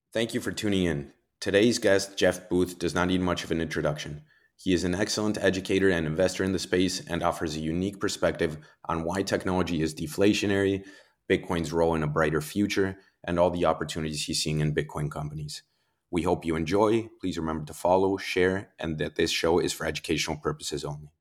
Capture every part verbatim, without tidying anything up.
Thank you for tuning in. Today's guest, Jeff Booth, does not need much of an introduction. He is an excellent educator and investor in the space and offers a unique perspective on why technology is deflationary, Bitcoin's role in a brighter future, and all the opportunities he's seeing in Bitcoin companies. We hope you enjoy. Please remember to follow, share, and that this show is for educational purposes only.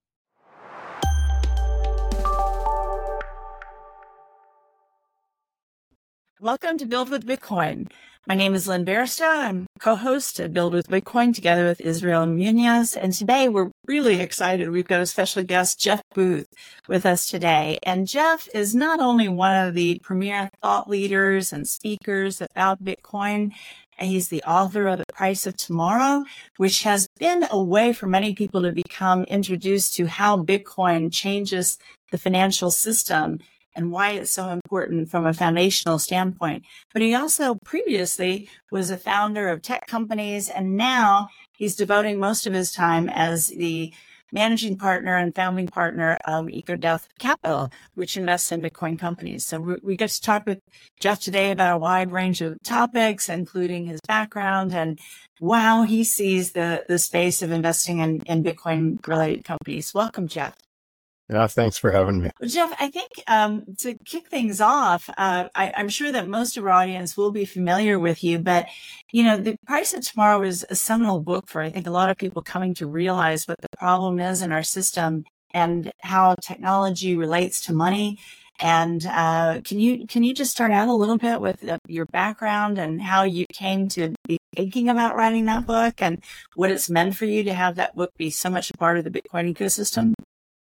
Welcome to Build with Bitcoin. My name is Lynn Barista. I'm co-host of Build with Bitcoin together with Israel Munoz. And today we're really excited. We've got a special guest, Jeff Booth, with us today. And Jeff is not only one of the premier thought leaders and speakers about Bitcoin, he's the author of The Price of Tomorrow, which has been a way for many people to become introduced to how Bitcoin changes the financial system and why it's so important from a foundational standpoint. But he also previously was a founder of tech companies, and now he's devoting most of his time as the managing partner and founding partner of EcoDeath Capital, which invests in Bitcoin companies. So we, we get to talk with Jeff today about a wide range of topics, including his background and how he sees the, the space of investing in, in Bitcoin-related companies. Welcome, Jeff. Yeah, thanks for having me. Well, Jeff, I think um, to kick things off, uh, I, I'm sure that most of our audience will be familiar with you, but, you know, The Price of Tomorrow is a seminal book for, I think, a lot of people coming to realize what the problem is in our system and how technology relates to money. And uh, can you can you just start out a little bit with uh, your background and how you came to be thinking about writing that book and what it's meant for you to have that book be so much a part of the Bitcoin ecosystem?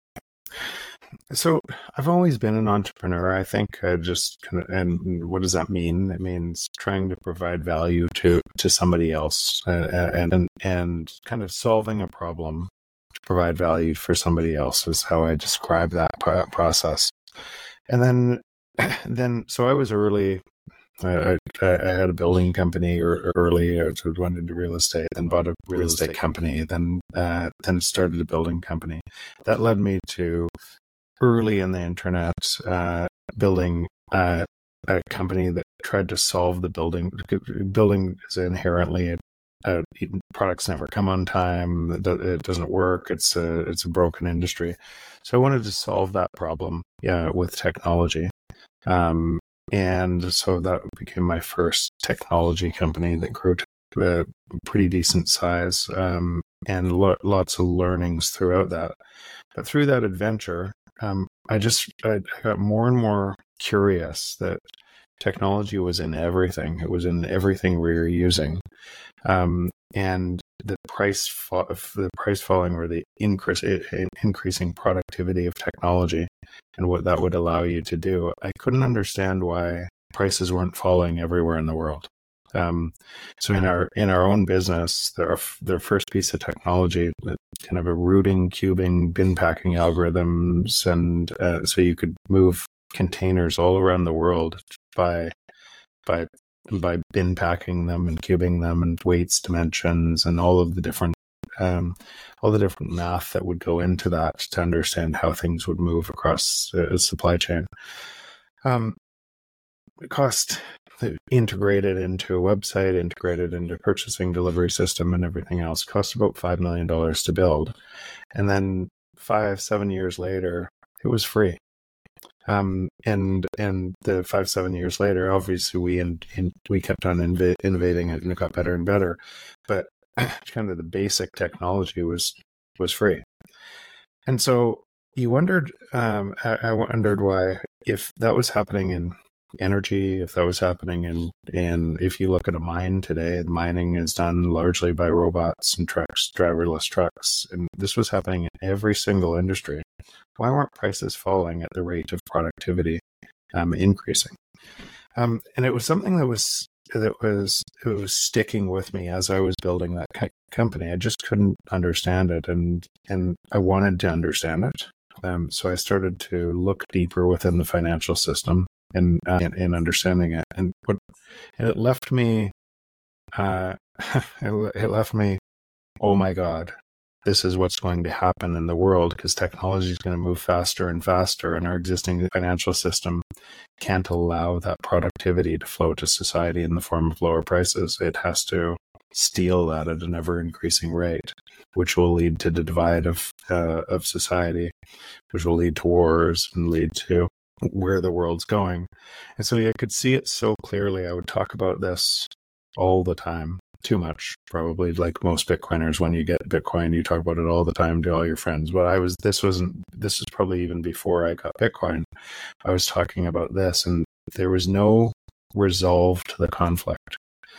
So I've always been an entrepreneur. I think I just kind of, and what does that mean? It means trying to provide value to, to somebody else uh, and, and, and kind of solving a problem to provide value for somebody else is how I describe that process. And then, then, so I was early, I, I, I had a building company early. I went into real estate, then bought a real estate company, then uh, then started a building company. That led me to early in the internet uh, building uh, a company that tried to solve the building. Building is inherently uh, products never come on time. It doesn't work. It's a it's a broken industry. So I wanted to solve that problem, yeah, with technology. Um, And so that became my first technology company that grew to a pretty decent size, um, and lo- lots of learnings throughout that. But through that adventure, um, I just I got more and more curious that technology was in everything. It was in everything we were using, um, and the price fa- the price falling or the increase increasing productivity of technology and what that would allow you to do. I couldn't understand why prices weren't falling everywhere in the world. Um, so in our in our own business, their their first piece of technology, kind of a routing, cubing, bin packing algorithms, and uh, so you could move containers all around the world by by by bin packing them and cubing them and weights, dimensions, and all of the different um, all the different math that would go into that to understand how things would move across the supply chain. Um, it cost integrated into a website, integrated into purchasing delivery system and everything else, cost about five million dollars to build. And then five, seven years later, it was free. Um, and and the five, seven years later, obviously we in, in, we kept on inv- innovating it and it got better and better. But kind of the basic technology was was free. And so you wondered, um, I, I wondered why, if that was happening in energy, if that was happening in, in, if you look at a mine today, mining is done largely by robots and trucks, driverless trucks. And this was happening in every single industry. Why weren't prices falling at the rate of productivity um, increasing? Um, and it was something that was that was it was sticking with me as I was building that co- company. I just couldn't understand it, and and I wanted to understand it. Um, so I started to look deeper within the financial system and uh, in, in understanding it, and what and it left me, uh, it, it left me, oh my God, this is what's going to happen in the world because technology is going to move faster and faster, and our existing financial system can't allow that productivity to flow to society in the form of lower prices. It has to steal that at an ever-increasing rate, which will lead to the divide of uh, of society, which will lead to wars and lead to where the world's going. And so I could see it so clearly. I would talk about this all the time. Too much, probably, like most Bitcoiners. When you get Bitcoin, you talk about it all the time to all your friends. But I was, this wasn't, this was probably even before I got Bitcoin. I was talking about this, and there was no resolve to the conflict.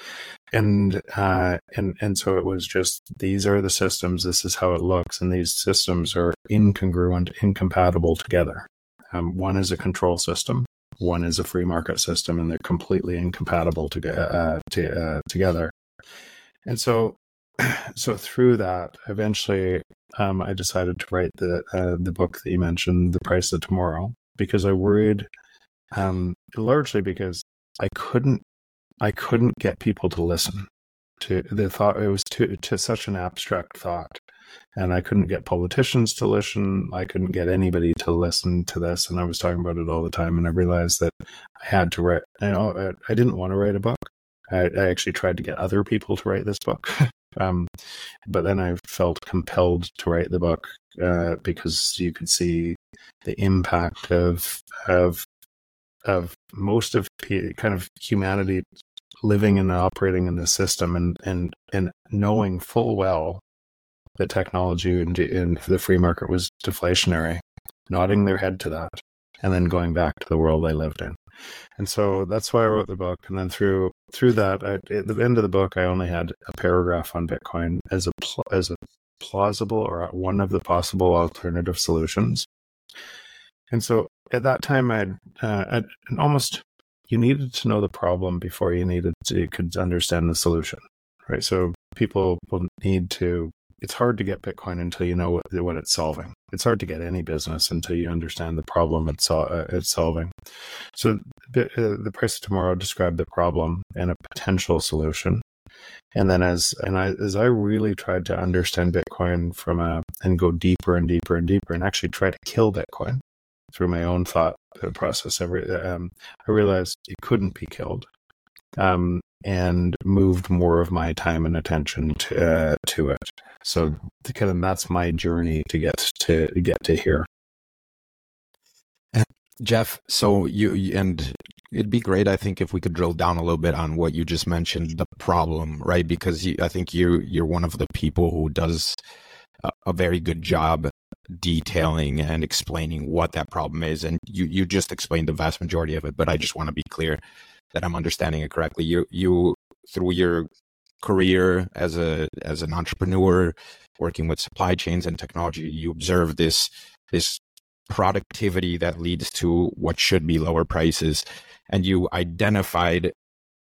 And, uh, and, and so it was just, these are the systems, this is how it looks. And these systems are incongruent, incompatible together. Um, one is a control system. One is a free market system, and they're completely incompatible to, uh, to, uh, together. And so, so through that, eventually, um, I decided to write the uh, the book that you mentioned, The Price of Tomorrow, because I worried, um, largely because I couldn't, I couldn't get people to listen to the thought. It was to to such an abstract thought, and I couldn't get politicians to listen. I couldn't get anybody to listen to this, and I was talking about it all the time. And I realized that I had to write. You know, I, I didn't want to write a book. I, I actually tried to get other people to write this book, um, but then I felt compelled to write the book uh, because you could see the impact of of of most of kind of humanity living and operating in this system, and and and knowing full well that technology in, in the free market was deflationary, nodding their head to that, and then going back to the world they lived in. And so that's why I wrote the book. And then through through that, I, at the end of the book, I only had a paragraph on Bitcoin as a pl- as a plausible or one of the possible alternative solutions. And so at that time, I'd, uh, I'd almost you needed to know the problem before you needed to you could understand the solution, right? So people will need to. It's hard to get Bitcoin until you know what, what it's solving. It's hard to get any business until you understand the problem it's, uh, it's solving. So the, uh, the Price of Tomorrow described the problem and a potential solution. And then as and I as I really tried to understand Bitcoin from a and go deeper and deeper and deeper and actually try to kill Bitcoin through my own thought process, every um, I realized it couldn't be killed. Um, and moved more of my time and attention to uh, to it. So kind of that's my journey to get to get to here. Jeff, so you and it'd be great, I think, if we could drill down a little bit on what you just mentioned, the problem, right? Because you, I think you you're one of the people who does a, a very good job detailing and explaining what that problem is, and you you just explained the vast majority of it. But I just want to be clear that I'm understanding it correctly. You, you through your career as a as an entrepreneur, working with supply chains and technology, you observe this this productivity that leads to what should be lower prices, and you identified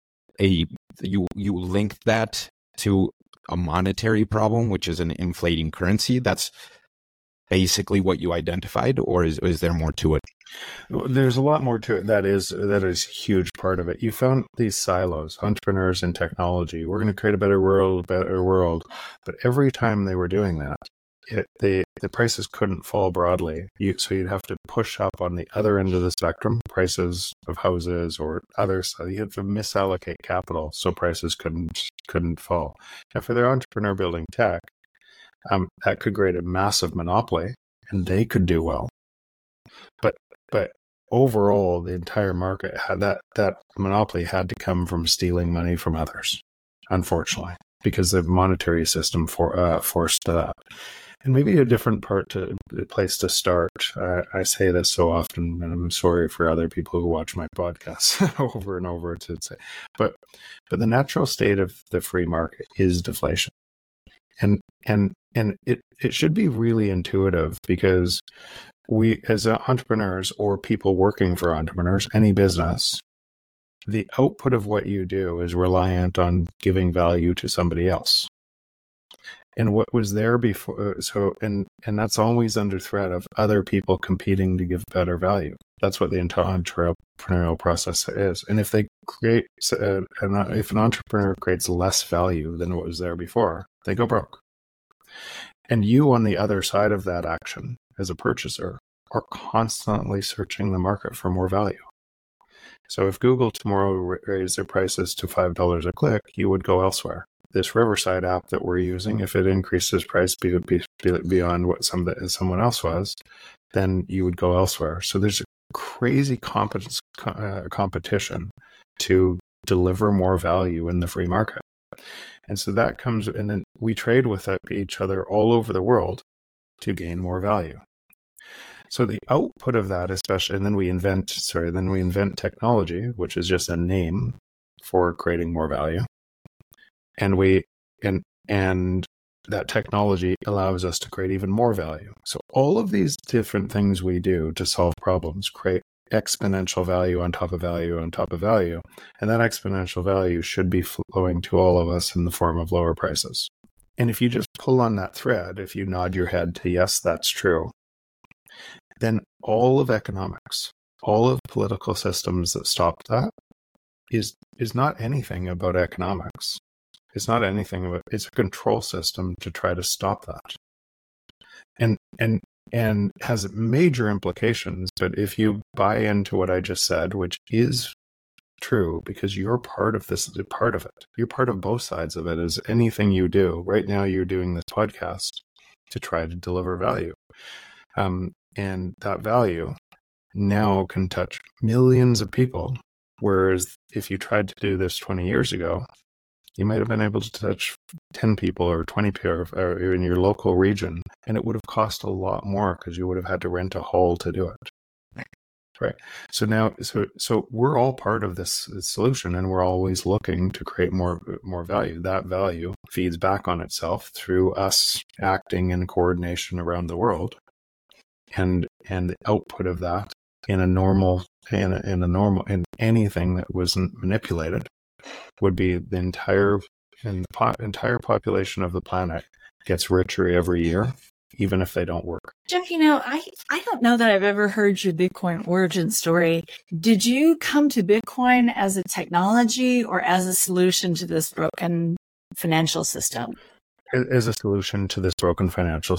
a you you linked that to a monetary problem, which is an inflating currency. That's basically what you identified, or is is there more to it? There's a lot more to it. That is that is a huge part of it. You found these silos, entrepreneurs and technology. We're going to create a better world, better world. But every time they were doing that, it, they, the prices couldn't fall broadly. You, so you'd have to push up on the other end of the spectrum, prices of houses or others. So you had to misallocate capital so prices couldn't couldn't fall. And for their entrepreneur building tech, um, that could create a massive monopoly, and they could do well. But But overall, the entire market had that, that monopoly had to come from stealing money from others, unfortunately, because the monetary system for, uh, forced that. And maybe a different part to a place to start. Uh, I say this so often, and I'm sorry for other people who watch my podcasts over and over to say, but but the natural state of the free market is deflation, and and and it it should be really intuitive, because we, as entrepreneurs or people working for entrepreneurs, any business, the output of what you do is reliant on giving value to somebody else. And what was there before, so, and, and that's always under threat of other people competing to give better value. That's what the entrepreneurial process is. And if they create, uh, an, if an entrepreneur creates less value than what was there before, they go broke. And you on the other side of that action as a purchaser are constantly searching the market for more value. So if Google tomorrow raised their prices to five dollars a click, you would go elsewhere. This Riverside app that we're using, if it increases price be, be, beyond what some, someone else was, then you would go elsewhere. So there's a crazy competence, uh, competition to deliver more value in the free market. And so that comes, and then we trade with each other all over the world to gain more value. So the output of that, especially, and then we invent, sorry, then we invent technology, which is just a name for creating more value. And we, and, and that technology allows us to create even more value. So all of these different things we do to solve problems create exponential value on top of value on top of value. And that exponential value should be flowing to all of us in the form of lower prices. And if you just pull on that thread, if you nod your head to yes, that's true, then all of economics, all of political systems that stop that is is not anything about economics. It's not anything about, it's a control system to try to stop that. And and and has major implications. But if you buy into what I just said, which is true because you're part of this, part of it, you're part of both sides of it, as anything you do. Right now, you're doing this podcast to try to deliver value. Um, and that value now can touch millions of people. Whereas if you tried to do this twenty years ago, you might have been able to touch ten people or twenty people or in your local region, and it would have cost a lot more because you would have had to rent a hall to do it. Right. So now, so so we're all part of this solution, and we're always looking to create more more value. That value feeds back on itself through us acting in coordination around the world, and and the output of that in a normal in a, in a normal in anything that wasn't manipulated would be the entire and the po- entire population of the planet gets richer every year, even if they don't work. Jeff, you know, I, I don't know that I've ever heard your Bitcoin origin story. Did you come to Bitcoin as a technology or as a solution to this broken financial system? As a solution to this broken financial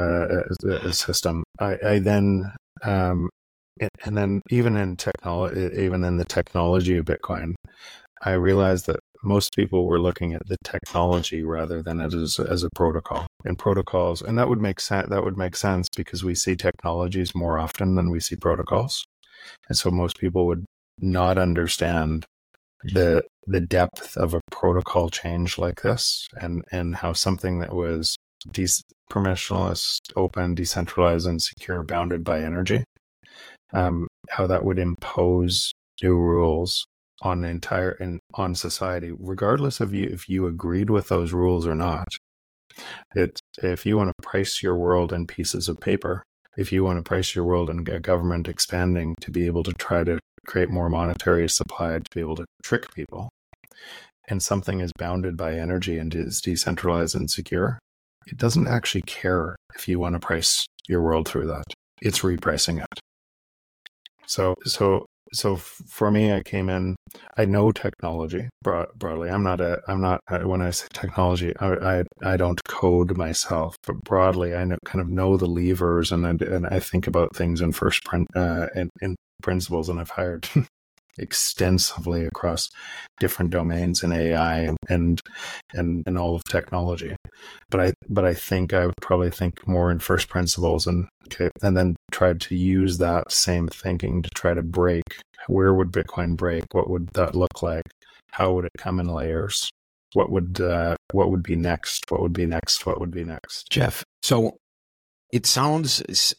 uh, system, I, I then, um, and then even in technology, even in the technology of Bitcoin, I realized that most people were looking at the technology rather than it as, as a protocol. And protocols, and that would make sense. That would make sense because we see technologies more often than we see protocols, and so most people would not understand the the depth of a protocol change like this, and and how something that was de- permissionless, open, decentralized, and secure, bounded by energy, um, how that would impose new rules on the entire and on society, regardless of you if you agreed with those rules or not. It if you want to price your world in pieces of paper, if you want to price your world in a government expanding to be able to try to create more monetary supply to be able to trick people, and something is bounded by energy and is decentralized and secure, it doesn't actually care if you want to price your world through that. It's repricing it. So so. So for me, I came in, I know technology broad, broadly. I'm not a, I'm not, when I say technology, I, I, I don't code myself, but broadly, I know, kind of know the levers, and I, and I think about things in first print, uh, in, in principles, and I've hired extensively across different domains in A I and, and, and all of technology. But I, but I think I would probably think more in first principles, and, okay, and then tried to use that same thinking to try to break. Where would Bitcoin break? What would that look like? How would it come in layers? What would, uh, what would be next? What would be next? What would be next? Jeff, so it sounds,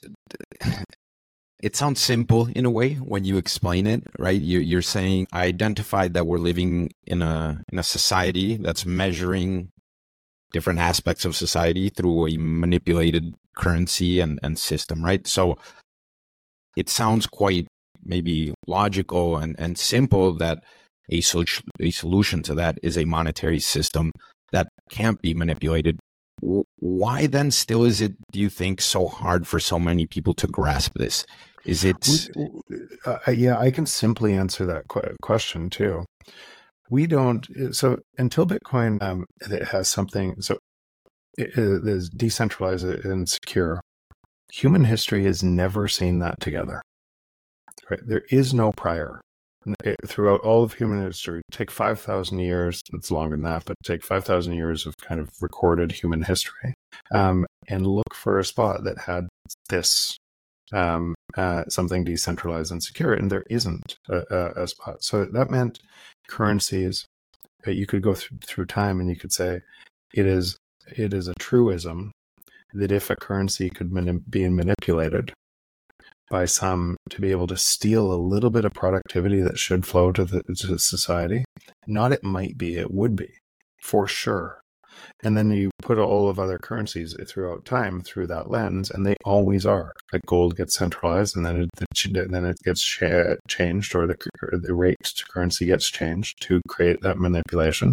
it sounds simple in a way when you explain it, right? You, you're saying, I identified that we're living in a, in a society that's measuring different aspects of society through a manipulated currency and, and system, right? So it sounds quite maybe logical and, and simple that a, sol- a solution to that is a monetary system that can't be manipulated. Why then still is it, do you think, so hard for so many people to grasp this? Is it... Uh, yeah, I can simply answer that qu- question too. We don't, so until Bitcoin um, it has something, so is decentralized and secure. Human history has never seen that together. Right? There is no prior. It, throughout all of human history, take five thousand years, it's longer than that, but take five thousand years of kind of recorded human history um, and look for a spot that had this, um, uh, something decentralized and secure, and there isn't a, a, a spot. So that meant currencies, uh, you could go through, through time and you could say it is, it is a truism that if a currency could mani- be manipulated by some to be able to steal a little bit of productivity that should flow to the to society, not it might be, it would be, for sure. And then you put all of other currencies throughout time through that lens, and they always are. Like gold gets centralized, and then it, the, then it gets ch- changed, or the, or the rate to currency gets changed to create that manipulation.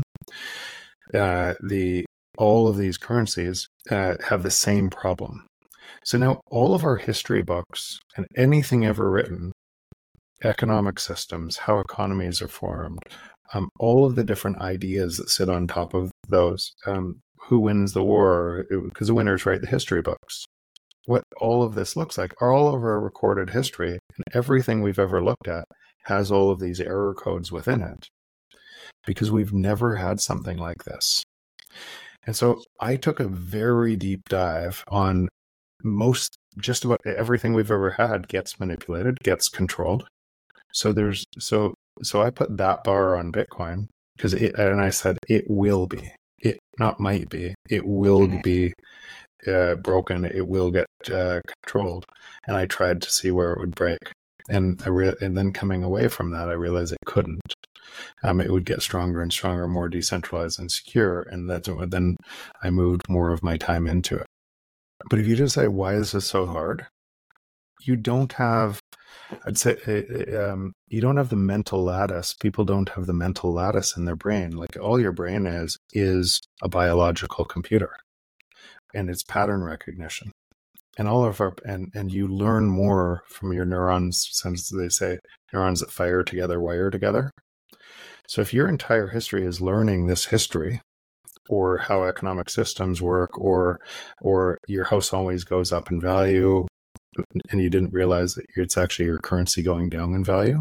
Uh, the all of these currencies uh, have the same problem. So now all of our history books and anything ever written, economic systems, how economies are formed, um, all of the different ideas that sit on top of those, um, who wins the war, because the winners write the history books. What all of this looks like, all of our recorded history and everything we've ever looked at has all of these error codes within it, because we've never had something like this. And so I took a very deep dive on most, just about everything we've ever had gets manipulated, gets controlled. So there's, so, so I put that bar on Bitcoin because it, and I said, it will be, it not might be, it will be uh, broken. It will get uh, controlled. And I tried to see where it would break. And I re- and then coming away from that, I realized it couldn't. Um, it would get stronger and stronger, more decentralized and secure. And that's what, then I moved more of my time into it. But if you just say, why is this so hard? You don't have, I'd say, um, you don't have the mental lattice. People don't have the mental lattice in their brain. Like all your brain is, is a biological computer, and it's pattern recognition. And all of our, and, and you learn more from your neurons, since they say neurons that fire together, wire together. So if your entire history is learning this history, or how economic systems work, or or your house always goes up in value, and you didn't realize that it's actually your currency going down in value,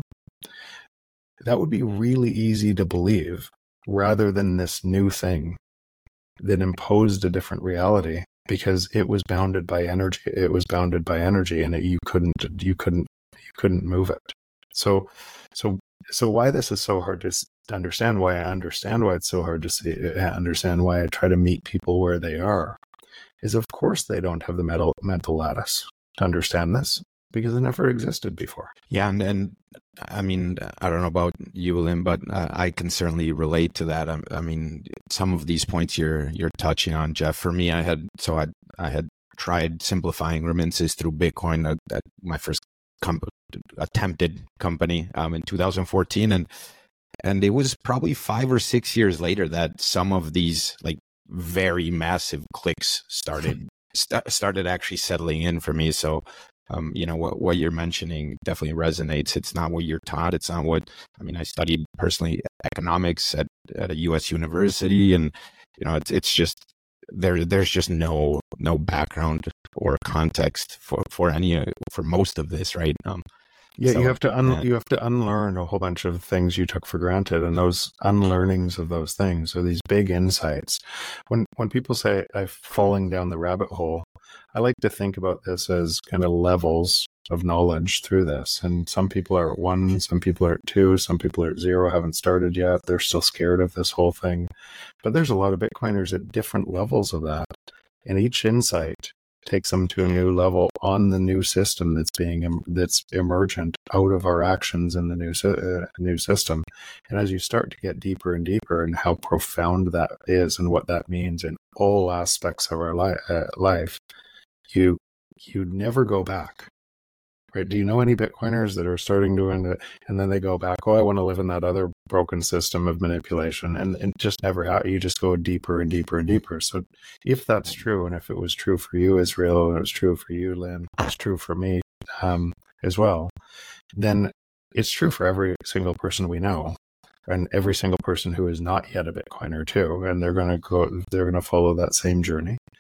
that would be really easy to believe, rather than this new thing that imposed a different reality because it was bounded by energy. It was bounded by energy, and it, you couldn't you couldn't you couldn't move it. So so so why this is so hard to to understand, why I understand why it's so hard to see, understand why I try to meet people where they are, is of course they don't have the mental mental lattice to understand this because it never existed before. Yeah, and, and I mean, I don't know about you, Lynn, but uh, I can certainly relate to that. I, I mean, some of these points you're you're touching on, Jeff. For me, I had so I I had tried simplifying remittances through Bitcoin at, at my first com- attempted company um, in two thousand fourteen, and. And it was probably five or six years later that some of these like very massive clicks started st- started actually settling in for me. So, um, you know, what, what you're mentioning definitely resonates. It's not what you're taught. It's not what, I mean, I studied personally economics at, at a U S university, and, you know, it's, it's just, there, there's just no, no background or context for, for any, for most of this, right? Um, Yeah, so, you have to un- yeah. you have to unlearn a whole bunch of things you took for granted, and those unlearnings of those things are these big insights. When when people say I'm falling down the rabbit hole, I like to think about this as kind of levels of knowledge through this. And some people are at one, some people are at two, some people are at zero, haven't started yet. They're still scared of this whole thing. But there's a lot of Bitcoiners at different levels of that, and each insight takes them to a new level on the new system that's being that's emergent out of our actions in the new uh, new system. And as you start to get deeper and deeper in how profound that is and what that means in all aspects of our li- uh, life, you you never go back. Right? Do you know any Bitcoiners that are starting doing it and then they go back, oh, I want to live in that other broken system of manipulation, and it just never happens. You just go deeper and deeper and deeper. So if that's true, and if it was true for you, Israel, and it was true for you, Lynn, it's true for me um, as well, then it's true for every single person we know, and every single person who is not yet a Bitcoiner too, and they're going to go, they're going to follow that same journey.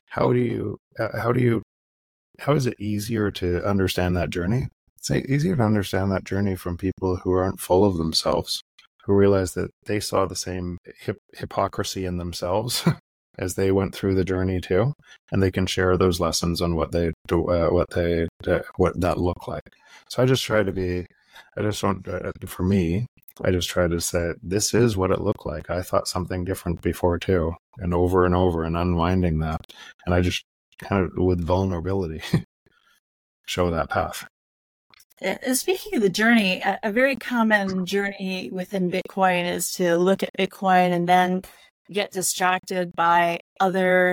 how do you, uh, how do you, how is it easier to understand that journey? It's easier to understand that journey from people who aren't full of themselves, who realize that they saw the same hip- hypocrisy in themselves as they went through the journey too, and they can share those lessons on what they do, uh, what they, uh, what that looked like. So I just try to be, I just want, uh, for me, I just try to say, this is what it looked like. I thought something different before too, and over and over, and unwinding that. And I just kind of, with vulnerability, show that path. Uh, Speaking of the journey, a, a very common journey within Bitcoin is to look at Bitcoin and then get distracted by other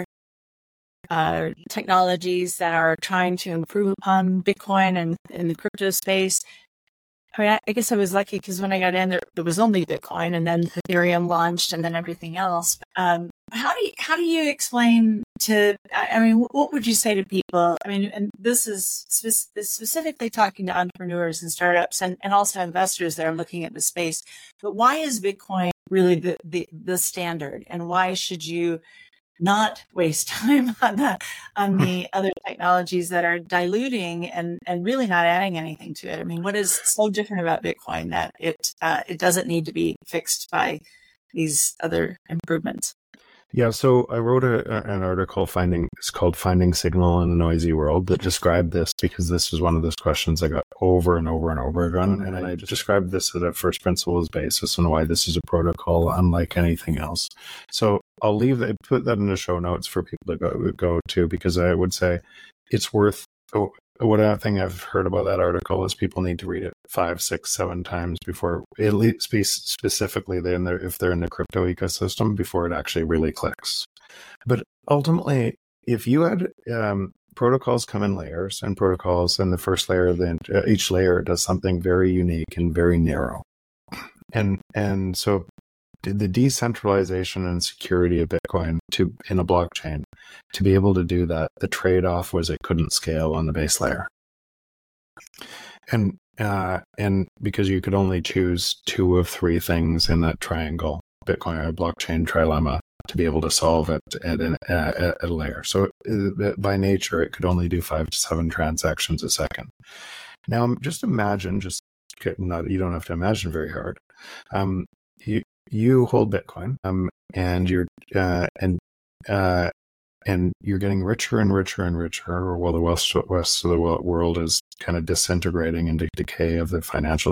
uh, technologies that are trying to improve upon Bitcoin and in the crypto space. I mean, I, I guess I was lucky because when I got in, there, there was only Bitcoin, and then Ethereum launched, and then everything else. Um, how do you, how do you explain to? I, I mean, what would you say to people? I mean, and this is spe- specifically talking to entrepreneurs and startups, and, and also investors that are looking at the space. But why is Bitcoin really the the, the standard, and why should you not waste time on that, on the other technologies that are diluting and, and really not adding anything to it? I mean, what is so different about Bitcoin that it uh, it doesn't need to be fixed by these other improvements? Yeah, so I wrote a, an article finding it's called "Finding Signal in a Noisy World" that described this, because this is one of those questions I got over and over and over again, and I described this at a first principles basis and why this is a protocol unlike anything else. So I'll leave that, put that in the show notes for people to go go to, because I would say it's worth. Oh, what thing I've heard about that article is people need to read it five, six, seven times before, at least specifically they're in the, if they're in the crypto ecosystem, before it actually really clicks. But ultimately, if you had um, protocols come in layers, and protocols, and the first layer, then uh, each layer does something very unique and very narrow, and and so the decentralization and security of Bitcoin to in a blockchain, to be able to do that, the trade-off was it couldn't scale on the base layer. And uh, and because you could only choose two of three things in that triangle, Bitcoin or blockchain trilemma, to be able to solve it at, at, at a layer. So uh, by nature, it could only do five to seven transactions a second. Now, just imagine, just not, you don't have to imagine very hard. Um, you, You hold Bitcoin, um, and you're uh, and uh, and you're getting richer and richer and richer, while the west west of the world is kind of disintegrating into decay of the financial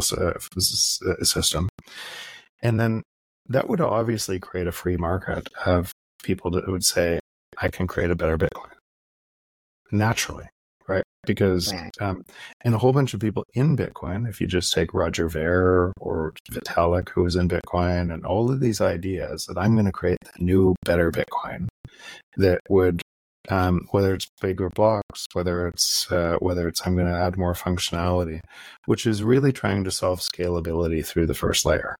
system. And then that would obviously create a free market of people that would say, "I can create a better Bitcoin," naturally. Right? Because, um, and a whole bunch of people in Bitcoin, if you just take Roger Ver or Vitalik, who was in Bitcoin, and all of these ideas that I'm going to create the new, better Bitcoin that would, um, whether it's bigger blocks, whether it's, uh, whether it's I'm going to add more functionality, which is really trying to solve scalability through the first layer.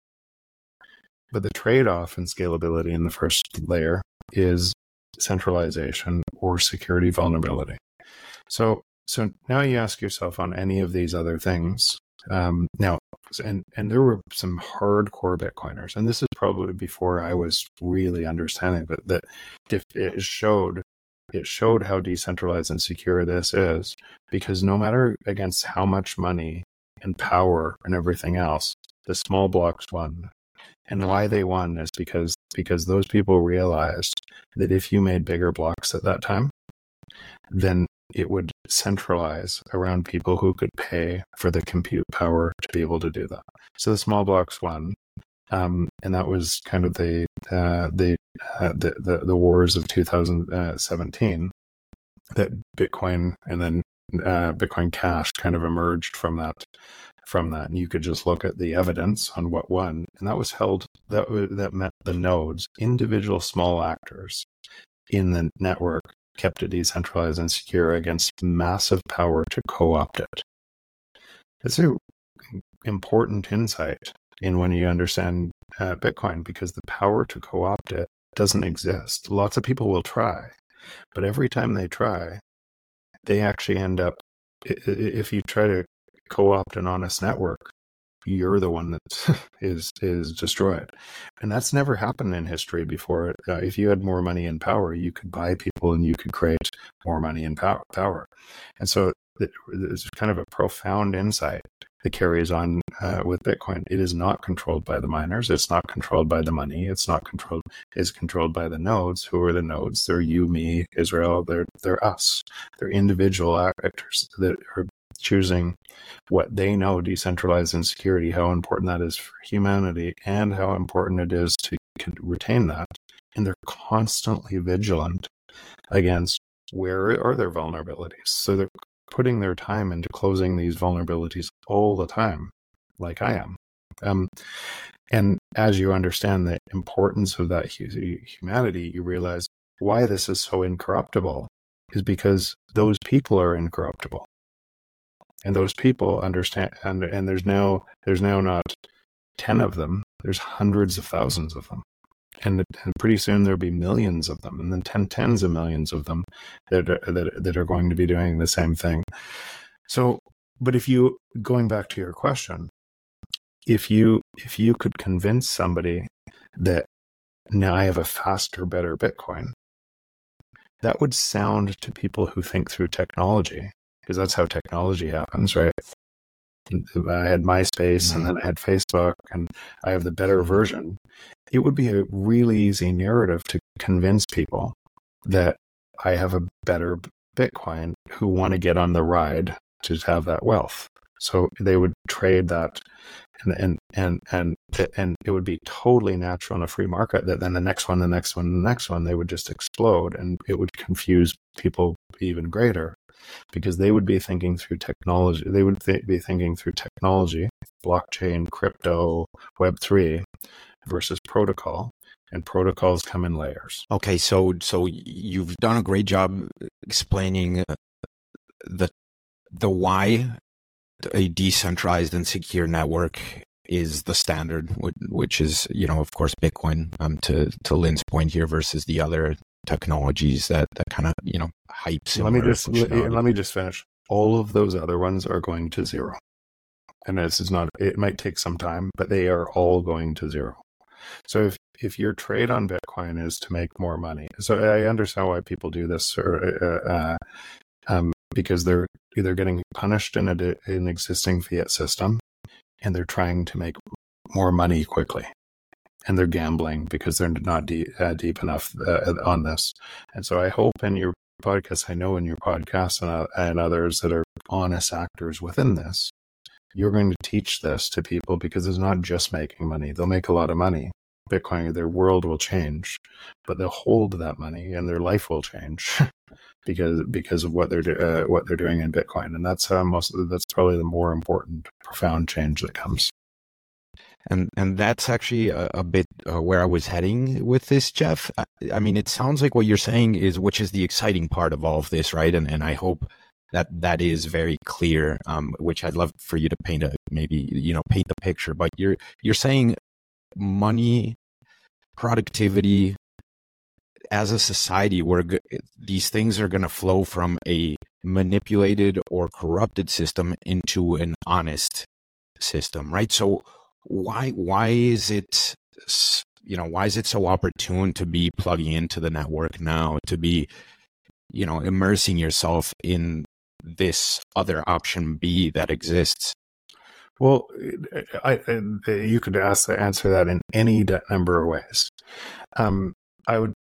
But the trade-off in scalability in the first layer is centralization or security vulnerability. So, so now you ask yourself on any of these other things. Um, now, and and there were some hardcore Bitcoiners, and this is probably before I was really understanding that that it showed it showed how decentralized and secure this is, because no matter against how much money and power and everything else, the small blocks won. And why they won is because because those people realized that if you made bigger blocks at that time, then it would centralize around people who could pay for the compute power to be able to do that. So the small blocks won, um, and that was kind of the uh, the, uh, the the the wars of two thousand seventeen. That Bitcoin and then uh, Bitcoin Cash kind of emerged from that. From that, and you could just look at the evidence on what won, and that was held. That that meant the nodes, individual small actors in the network, kept it decentralized and secure against massive power to co-opt it. That's an important insight in when you understand uh, Bitcoin, because the power to co-opt it doesn't exist. Lots of people will try, but every time they try, they actually end up, if you try to co-opt an honest network, you're the one that is is destroyed. And that's never happened in history before. Uh, if you had more money and power, you could buy people and you could create more money and power. power. And so there's kind of a profound insight that carries on uh, with Bitcoin. It is not controlled by the miners. It's not controlled by the money. It's not controlled. It's controlled by the nodes. Who are the nodes? They're you, me, Israel. They're they're us. They're individual actors that are choosing what they know, decentralized and security, how important that is for humanity, and how important it is to retain that. And they're constantly vigilant against where are their vulnerabilities. So they're putting their time into closing these vulnerabilities all the time, like I am. Um, and as you understand the importance of that humanity, you realize why this is so incorruptible is because those people are incorruptible. And those people understand, and, and there's now there's now not ten of them, there's hundreds of thousands of them. And, and pretty soon there'll be millions of them, and then ten tens of millions of them that are, that, that are going to be doing the same thing. So, but if you, going back to your question, if you if you could convince somebody that now I have a faster, better Bitcoin, that would sound to people who think through technology, because that's how technology happens, right? I had MySpace and then I had Facebook and I have the better version. It would be a really easy narrative to convince people that I have a better Bitcoin who want to get on the ride to have that wealth. So they would trade that and and and and and it would be totally natural in a free market that then the next one, the next one, the next one, they would just explode, and it would confuse people even greater. Because they would be thinking through technology. They would th- be thinking through technology, blockchain, crypto, Web three versus protocol, and protocols come in layers. Okay, so so you've done a great job explaining the the why a decentralized and secure network is the standard, which is, you know, of course, Bitcoin. Um, to to Lynn's point here versus the other technologies that, that kind of, you know, hypes. Let me just let, let me just finish. All of those other ones are going to zero, and this is not. It might take some time, but they are all going to zero. So if if your trade on Bitcoin is to make more money, so I understand why people do this, or uh, um, because they're either getting punished in a, an existing fiat system, and they're trying to make more money quickly. And they're gambling because they're not deep, uh, deep enough uh, on this. And so I hope in your podcast, I know in your podcast and, uh, and others that are honest actors within this, you're going to teach this to people, because it's not just making money. They'll make a lot of money. Bitcoin, their world will change, but they'll hold that money and their life will change because because of what they're do, uh, what they're doing in Bitcoin. And that's uh, most that's probably the more important, profound change that comes. And and that's actually a, a bit uh, where I was heading with this, Jeff. I, I mean, it sounds like what you're saying is, which is the exciting part of all of this, right? And and I hope that that is very clear, um, which I'd love for you to paint a, maybe, you know, paint the picture. But you're you're saying money, productivity, as a society, where g- these things are going to flow from a manipulated or corrupted system into an honest system, right? So Why why is it, you know, why is it so opportune to be plugging into the network now, to be, you know, immersing yourself in this other option B that exists? Well, I, I you could ask answer that in any number of ways. Um, I would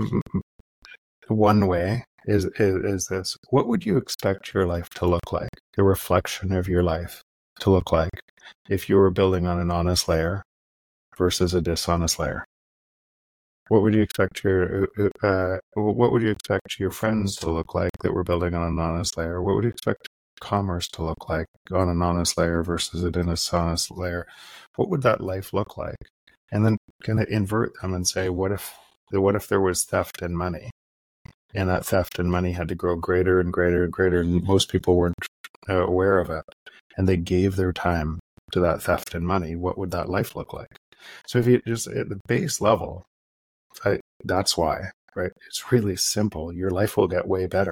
one way is, is is this: what would you expect your life to look like? The reflection of your life to look like if you were building on an honest layer versus a dishonest layer? What would you expect your uh, what would you expect your friends to look like that were building on an honest layer? What would you expect commerce to look like on an honest layer versus a dishonest layer? What would that life look like? And then kind of invert them and say, what if what if there was theft in money, and that theft in money had to grow greater and greater and greater, and most people weren't uh, aware of it, and they gave their time to that theft in money? What would that life look like? So if you just at the base level, I, that's why, right? It's really simple. Your life will get way better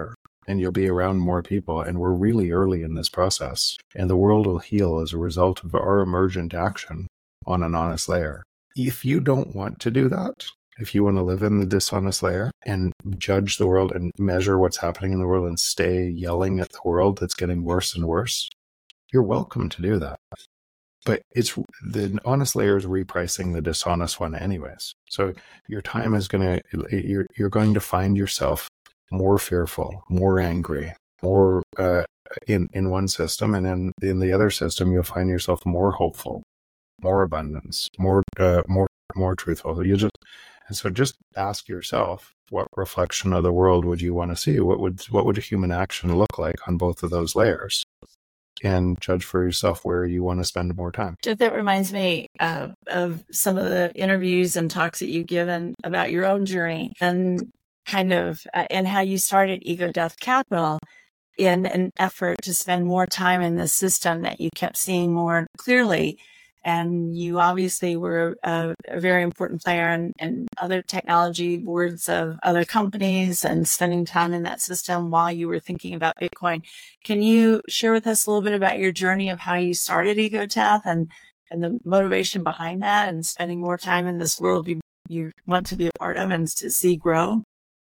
and you'll be around more people. And we're really early in this process, and the world will heal as a result of our emergent action on an honest layer. If you don't want to do that, if you want to live in the dishonest layer and judge the world and measure what's happening in the world and stay yelling at the world that's getting worse and worse, you're welcome to do that. But it's the honest layer is repricing the dishonest one anyways. So your time is going to, you're, you're going to find yourself more fearful, more angry, more uh, in, in one system. And then in the other system, you'll find yourself more hopeful, more abundance, more, uh, more, more truthful. You just, and so just ask yourself, what reflection of the world would you want to see? What would, what would a human action look like on both of those layers? And judge for yourself where you want to spend more time. That reminds me uh, of some of the interviews and talks that you've given about your own journey and kind of, uh, and how you started Ego Death Capital in an effort to spend more time in the system that you kept seeing more clearly. And you obviously were a, a very important player in, in other technology boards of other companies and spending time in that system while you were thinking about Bitcoin. Can you share with us a little bit about your journey of how you started Ego Death and, and the motivation behind that and spending more time in this world you, you want to be a part of and to see grow?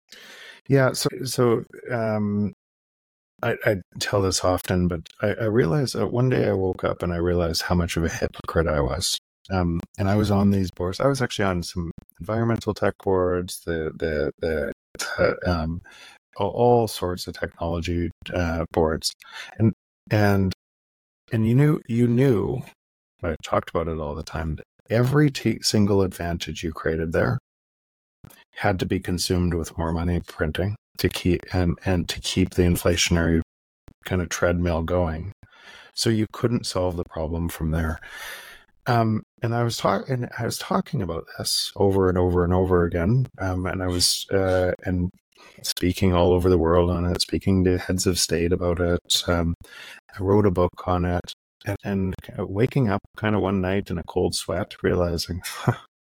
Yeah, so so um, I, I tell this often, but I, I realized that one day I woke up and I realized how much of a hypocrite I was. Um, and I was on these boards. I was actually on some environmental tech boards, the the the uh, um, all, all sorts of technology uh, boards, and and and you knew you knew. I talked about it all the time. That every t- single advantage you created there had to be consumed with more money printing to keep and and to keep the inflationary kind of treadmill going. So you couldn't solve the problem from there. Um, and I was talking, I was talking about this over and over and over again. Um, and I was uh, and speaking all over the world on it, speaking to heads of state about it. Um, I wrote a book on it, and, and waking up kind of one night in a cold sweat, realizing huh,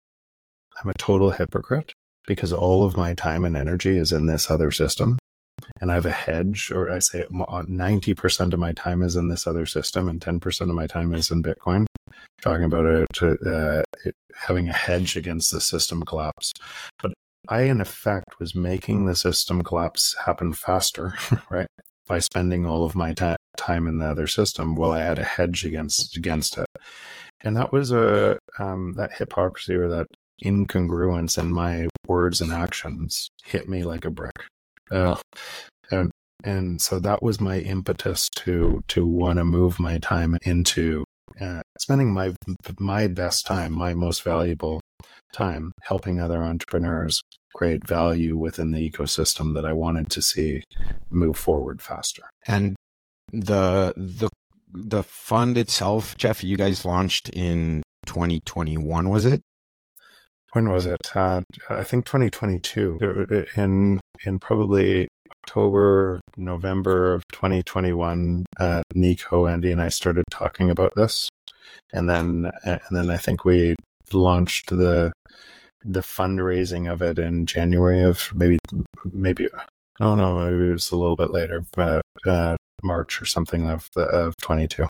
I'm a total hypocrite, because all of my time and energy is in this other system. And I have a hedge, or I say ninety percent of my time is in this other system and ten percent of my time is in Bitcoin. Talking about it, uh, it having a hedge against the system collapse. But I, in effect, was making the system collapse happen faster, right? By spending all of my ta- time in the other system while I had a hedge against against it. And that was a, um, that hypocrisy or that incongruence in my words and actions hit me like a brick. Uh, and and so that was my impetus to to want to move my time into uh, spending my my best time, my most valuable time, helping other entrepreneurs create value within the ecosystem that I wanted to see move forward faster. And the the the fund itself, Jeff, you guys launched in twenty twenty-one, was it? When was it? Uh, I think twenty twenty-two. In in probably October, November of twenty twenty-one, uh, Nico, Andy, and I started talking about this, and then and then I think we launched the the fundraising of it in January of maybe maybe oh no maybe it was a little bit later, but uh, March or something of of twenty-two.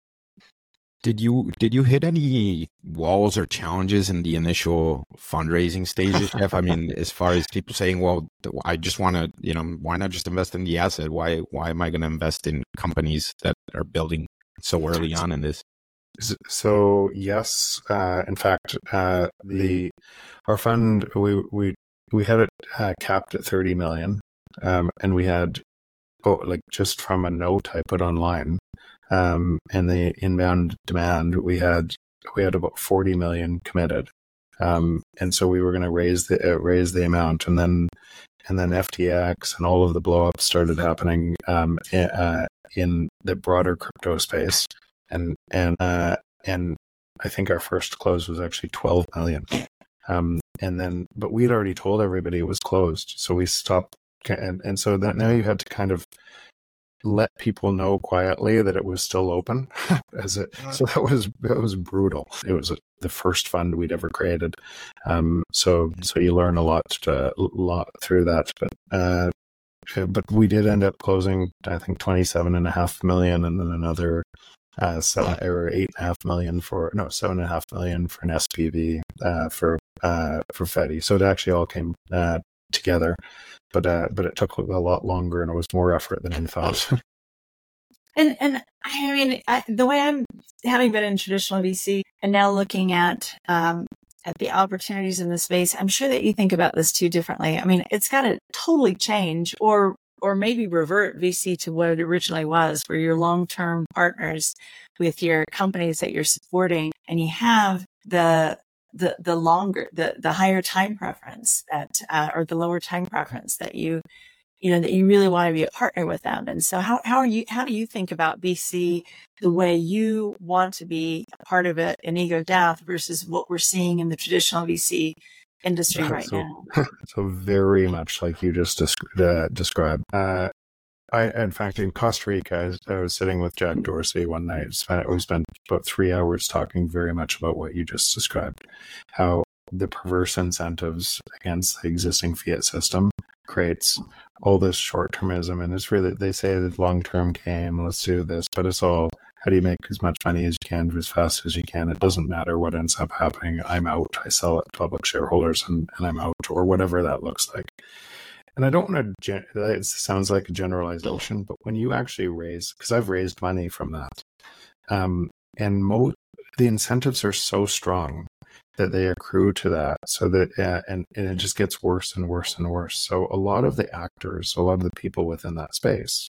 Did you did you hit any walls or challenges in the initial fundraising stages, Jeff? I mean, as far as people saying, "Well, I just want to, you know, why not just invest in the asset? Why why am I going to invest in companies that are building so early on in this?" So yes, uh, in fact, uh, the our fund we we we had it uh, capped at thirty million, um, and we had oh, like just from a note I put online. Um, and the inbound demand, we had we had about forty million committed, um, and so we were going to raise the uh, raise the amount, and then and then F T X and all of the blowups started happening um, in, uh, in the broader crypto space, and and uh, and I think our first close was actually twelve million, um, and then but we'd already told everybody it was closed, so we stopped, and and so that now you had to kind of let people know quietly that it was still open. As it, so that was that was brutal. It was a, the first fund we'd ever created, um, so so you learn a lot, to, a lot through that. But uh, but we did end up closing, I think, twenty-seven and a half million, and then another uh, seven or eight and a half million for no seven and a half million for an S P V uh, for uh, for Fedi. So it actually all came uh, together, but uh, but it took a lot longer, and it was more effort than I thought. And and I mean, I, the way I'm having been in traditional V C and now looking at um, at the opportunities in the space, I'm sure that you think about this too differently. I mean, it's got to totally change, or or maybe revert V C to what it originally was, where you're long-term partners with your companies that you're supporting, and you have the the the longer the the higher time preference that uh, or the lower time preference that you. you know, that you really want to be a partner with them. And so how, how are you, how do you think about V C the way you want to be a part of it in EgoDeath versus what we're seeing in the traditional V C industry right so, now? So very much like you just desc- uh, described. Uh, I, in fact, in Costa Rica, I, I was sitting with Jack Dorsey one night. Spent, we spent about three hours talking very much about what you just described, how the perverse incentives against the existing fiat system creates all this short-termism, and it's really, they say the long-term game, let's do this, but it's all, how do you make as much money as you can as fast as you can? It doesn't matter what ends up happening. I'm out, I sell it to public shareholders, and, and I'm out, or whatever that looks like. And I don't want to, it sounds like a generalization, but when you actually raise, because I've raised money from that, um, and mo- the incentives are so strong that they accrue to that, so that uh, and, and it just gets worse and worse and worse. So a lot of the actors, a lot of the people within that space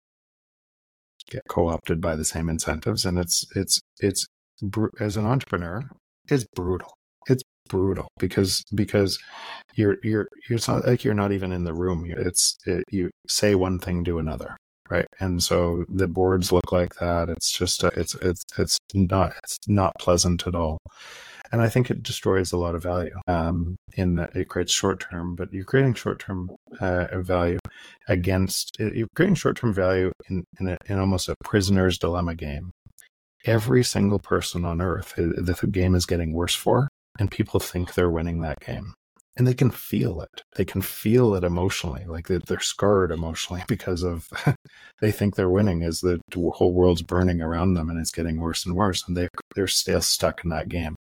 get co-opted by the same incentives, and it's it's it's as an entrepreneur, it's brutal. It's brutal because because you're you're you're it's not like you're not even in the room. It's it, you say one thing, do another, right? And so the boards look like that. It's just a, it's it's it's not it's not pleasant at all. And I think it destroys a lot of value um, in that it creates short-term, but you're creating short-term uh, value against, you're creating short-term value in, in, a, in almost a prisoner's dilemma game. Every single person on earth, the game is getting worse for, and people think they're winning that game. And they can feel it. They can feel it emotionally, like they're scarred emotionally because of, they think they're winning as the whole world's burning around them and it's getting worse and worse. And they, they're still stuck in that game.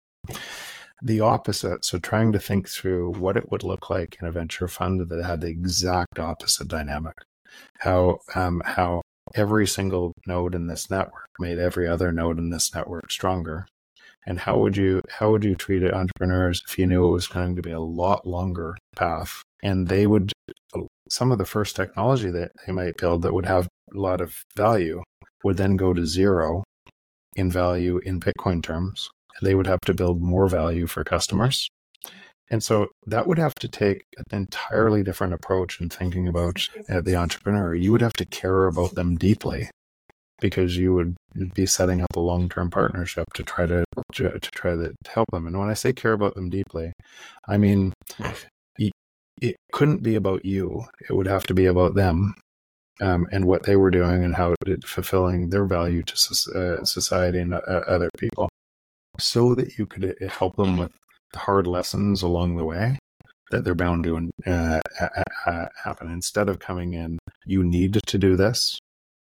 The opposite, so trying to think through what it would look like in a venture fund that had the exact opposite dynamic. How um, how every single node in this network made every other node in this network stronger. And how would you how would you treat entrepreneurs if you knew it was going to be a lot longer path? And they would, some of the first technology that they might build that would have a lot of value would then go to zero in value in Bitcoin terms. They would have to build more value for customers. And so that would have to take an entirely different approach in thinking about uh, the entrepreneur. You would have to care about them deeply because you would be setting up a long-term partnership to try to, to, to try to help them. And when I say care about them deeply, I mean, it, it couldn't be about you. It would have to be about them um, and what they were doing and how it fulfilling their value to uh, society and uh, other people, so that you could help them with the hard lessons along the way that they're bound to uh, uh, happen. Instead of coming in, you need to do this.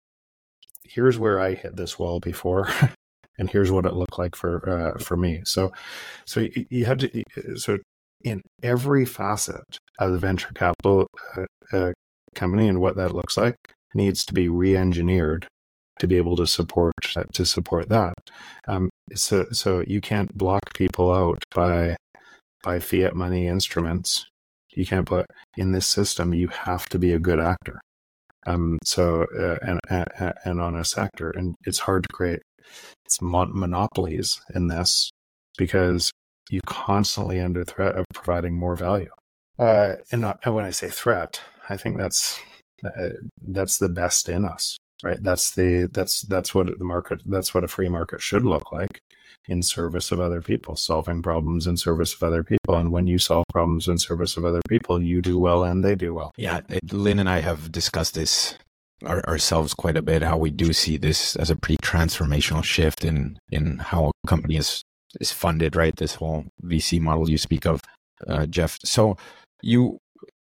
Here's where I hit this wall before, and here's what it looked like for uh, for me. So, so you, you have to. So, in every facet of the venture capital uh, uh, company and what that looks like needs to be re-engineered to be able to support to support that. Um, so so you can't block people out by by fiat money instruments. You can't put in this system. You have to be a good actor. Um, so uh, and, and and on a sector, and it's hard to create it's mon- monopolies in this because you constantly under threat of providing more value. Uh, and, not, and when I say threat, I think that's uh, that's the best in us. Right. That's the that's that's what the market that's what a free market should look like, in service of other people, solving problems in service of other people. And when you solve problems in service of other people, you do well and they do well. Yeah, Lynn and I have discussed this our, ourselves quite a bit, how we do see this as a pretty transformational shift in in how a company is is funded, right? This whole V C model you speak of, uh, Jeff. So you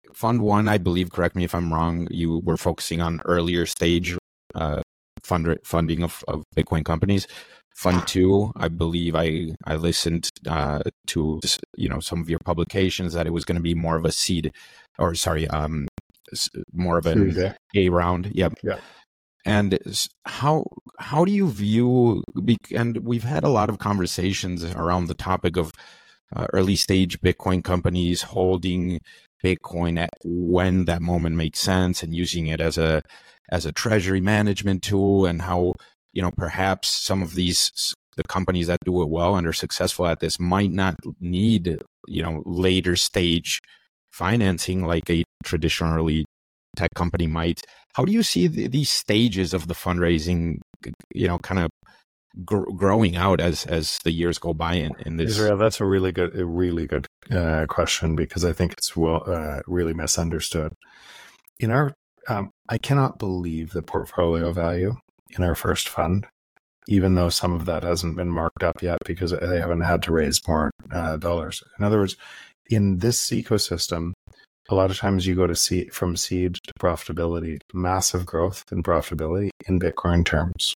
Fund One, I believe, correct me if I'm wrong, you were focusing on earlier stage uh, fund funding of, of Bitcoin companies. Fund Two, I believe I I listened uh, to you know some of your publications that it was going to be more of a seed, or sorry, um, more of an A. A round. Yep. Yeah. And how how do you view? And we've had a lot of conversations around the topic of uh, early stage Bitcoin companies holding Bitcoin at when that moment makes sense and using it as a as a treasury management tool, and how, you know, perhaps some of these, the companies that do it well and are successful at this might not need, you know, later stage financing like a traditional early tech company might. How do you see the, these stages of the fundraising, you know, kind of gr- growing out as as the years go by in, in this? Israel, that's a really good, a really good uh, question, because I think it's well, uh, really misunderstood. In our, um, I cannot believe the portfolio value in our first fund, even though some of that hasn't been marked up yet because they haven't had to raise more uh, dollars. In other words, in this ecosystem, a lot of times you go to seed, from seed to profitability, massive growth in profitability in Bitcoin terms.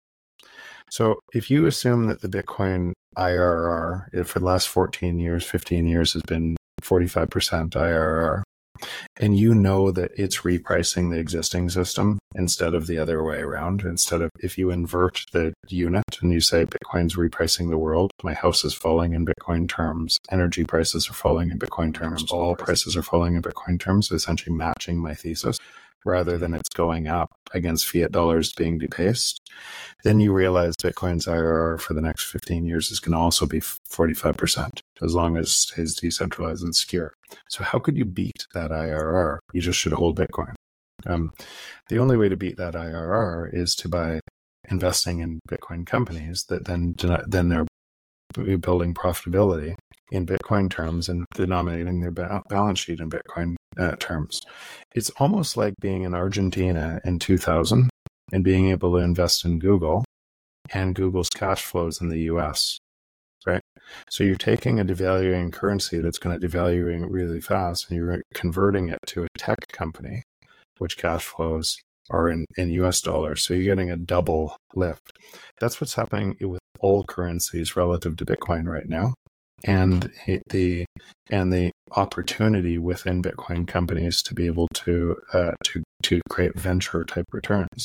So if you assume that the Bitcoin I R R for the last fourteen years, fifteen years has been forty-five percent I R R, and you know that it's repricing the existing system instead of the other way around, instead of, if you invert the unit and you say Bitcoin's repricing the world, my house is falling in Bitcoin terms, energy prices are falling in Bitcoin terms, all prices are falling in Bitcoin terms, essentially matching my thesis, rather than it's going up against fiat dollars being debased, then you realize Bitcoin's I R R for the next fifteen years is going to also be forty-five percent, as long as it stays decentralized and secure. So how could you beat that I R R? You just should hold Bitcoin. Um, the only way to beat that I R R is to by investing in Bitcoin companies that then then they're building profitability in Bitcoin terms and denominating their ba- balance sheet in Bitcoin uh, terms. It's almost like being in Argentina in two thousand and being able to invest in Google and Google's cash flows in the U S, right? So you're taking a devaluing currency that's going to devalue really fast, and you're converting it to a tech company, which cash flows are in, in U S dollars. So you're getting a double lift. That's what's happening with all currencies relative to Bitcoin right now. And the and the opportunity within Bitcoin companies to be able to uh, to to create venture type returns.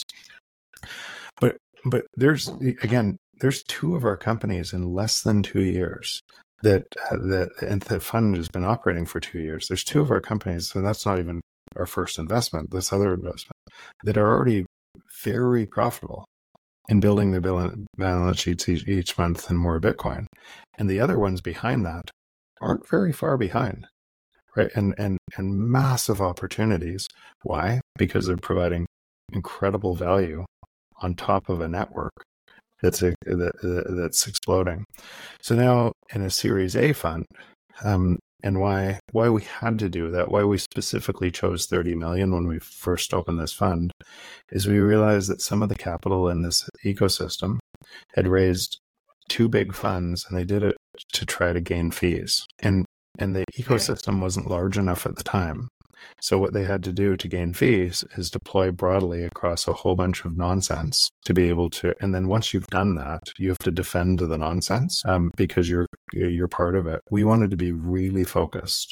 But but there's again there's two of our companies in less than two years that uh, that and the fund has been operating for two years. There's two of our companies, and that's not even our first investment. This other investment that are already very profitable in building their balance sheets each, each month and more Bitcoin. And the other ones behind that aren't very far behind, right? And and and massive opportunities. Why? Because they're providing incredible value on top of a network that's a, that, that's exploding. So now in a Series A fund, um, and why why we had to do that, why we specifically chose thirty million when we first opened this fund, is we realized that some of the capital in this ecosystem had raised two big funds, and they did it to try to gain fees. And and the ecosystem wasn't large enough at the time. So what they had to do to gain fees is deploy broadly across a whole bunch of nonsense to be able to, and then once you've done that, you have to defend the nonsense um, because you're you're part of it. We wanted to be really focused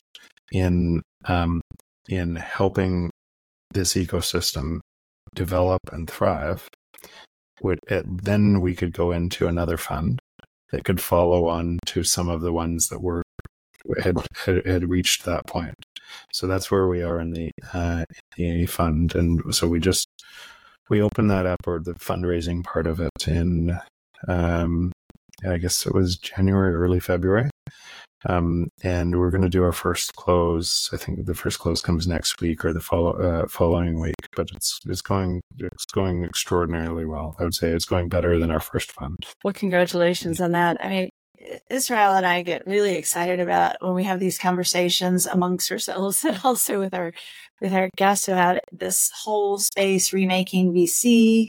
in um, in helping this ecosystem develop and thrive. Would it, then we could go into another fund that could follow on to some of the ones that were had had, had reached that point. So that's where we are in the uh, the fund, and so we just we opened that up, or the fundraising part of it, in um, I guess it was January, early February, um, and we're going to do our first close. I think the first close comes next week or the follow uh, following week, but it's it's going it's going extraordinarily well. I would say it's going better than our first fund. Well, congratulations on that. I mean, Israel and I get really excited about when we have these conversations amongst ourselves and also with our with our guests about this whole space, remaking V C,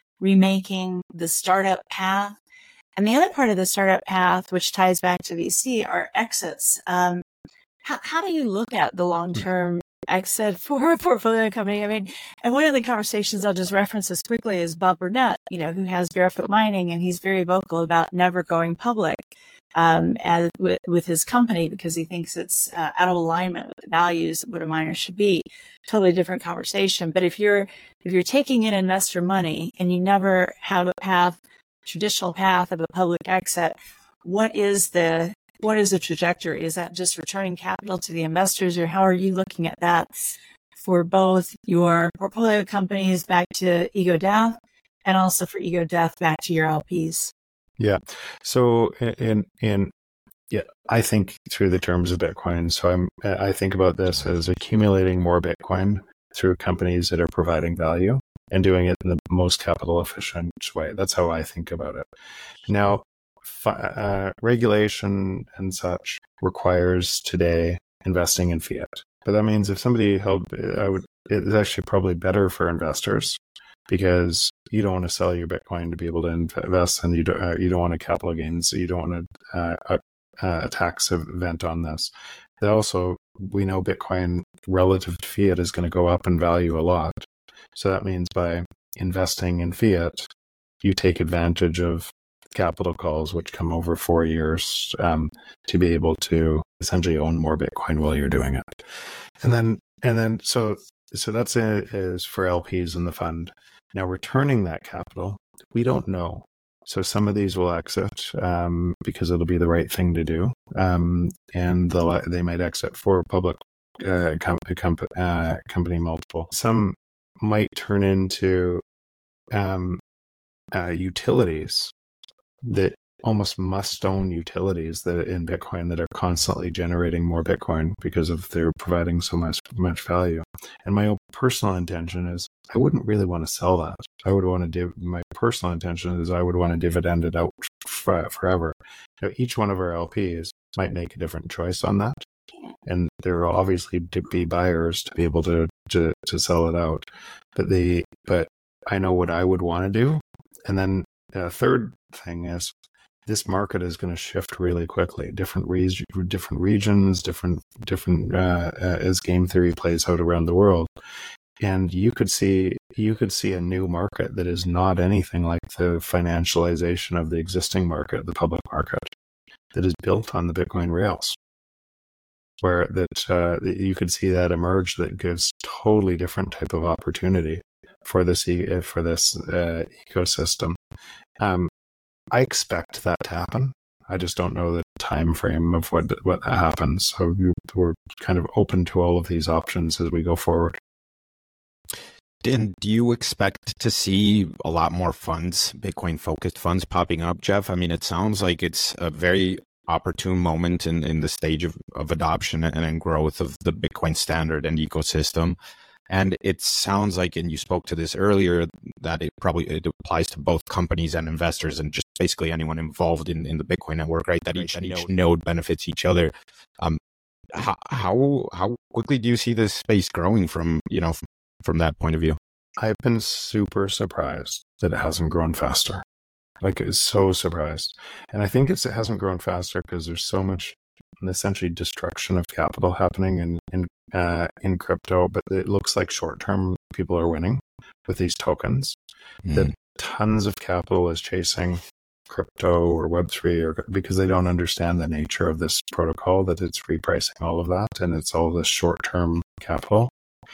remaking the startup path. And the other part of the startup path, which ties back to V C, are exits. Um, how, how do you look at the long-term exit for a portfolio company. I mean, and one of the conversations I'll just reference this quickly is Bob Burnett, you know, who has Barefoot Mining, and he's very vocal about never going public um, as with, with his company because he thinks it's uh, out of alignment with the values of what a miner should be. Totally different conversation. But if you're if you're taking in investor money and you never have a path, traditional path of a public exit, what is the what is the trajectory? Is that just returning capital to the investors, or how are you looking at that for both your portfolio companies back to Ego Death and also for Ego Death back to your L Ps? Yeah. So in in yeah, I think through the terms of Bitcoin. So I'm I think about this as accumulating more Bitcoin through companies that are providing value and doing it in the most capital efficient way. That's how I think about it. Now, uh, regulation and such requires today investing in fiat. But that means if somebody held, I would, it's actually probably better for investors because you don't want to sell your Bitcoin to be able to invest, and you don't, uh, you don't want a capital gains. So you don't want a, uh, a, a tax event on this. But also, we know Bitcoin relative to fiat is going to go up in value a lot. So that means by investing in fiat, you take advantage of capital calls, which come over four years um, to be able to essentially own more Bitcoin while you're doing it. And then, and then, so, so that's it is for L Ps in the fund. Now returning that capital, we don't know. So some of these will exit um, because it'll be the right thing to do. Um, and they'll, they might exit for a public uh, com- com- uh, company multiple. Some might turn into um, uh, utilities that almost must-own utilities that in Bitcoin that are constantly generating more Bitcoin because of they're providing so much much value. And my own personal intention is I wouldn't really want to sell that. I would want to div- my personal intention is I would want to dividend it out for, forever. Now, each one of our L Ps might make a different choice on that, and there will obviously be buyers to be able to to to sell it out. But the but I know what I would want to do. And then the third thing is this market is going to shift really quickly. Different re- different regions, different different uh, uh, as game theory plays out around the world, and you could see you could see a new market that is not anything like the financialization of the existing market, the public market, that is built on the Bitcoin rails, where that uh, you could see that emerge that gives totally different type of opportunity for this e- for this uh, ecosystem. Um, I expect that to happen. I just don't know the time frame of what what happens. So we're kind of open to all of these options as we go forward. And do you expect to see a lot more funds, Bitcoin-focused funds, popping up, Jeff? I mean, it sounds like it's a very opportune moment in, in the stage of, of adoption and, and growth of the Bitcoin standard and ecosystem. And it sounds like, and you spoke to this earlier, that it probably it applies to both companies and investors and just basically anyone involved in, in the Bitcoin network, right? That each, each node benefits each other. Um, how, how how quickly do you see this space growing from, you know, from, from that point of view? I've been super surprised that it hasn't grown faster. Like, it's so surprised. And I think it's, it hasn't grown faster because there's so much essentially destruction of capital happening in in uh, in crypto, but it looks like short term people are winning with these tokens. Mm. That tons of capital is chasing crypto or Web three, or because they don't understand the nature of this protocol, that it's repricing all of that and it's all this short term capital.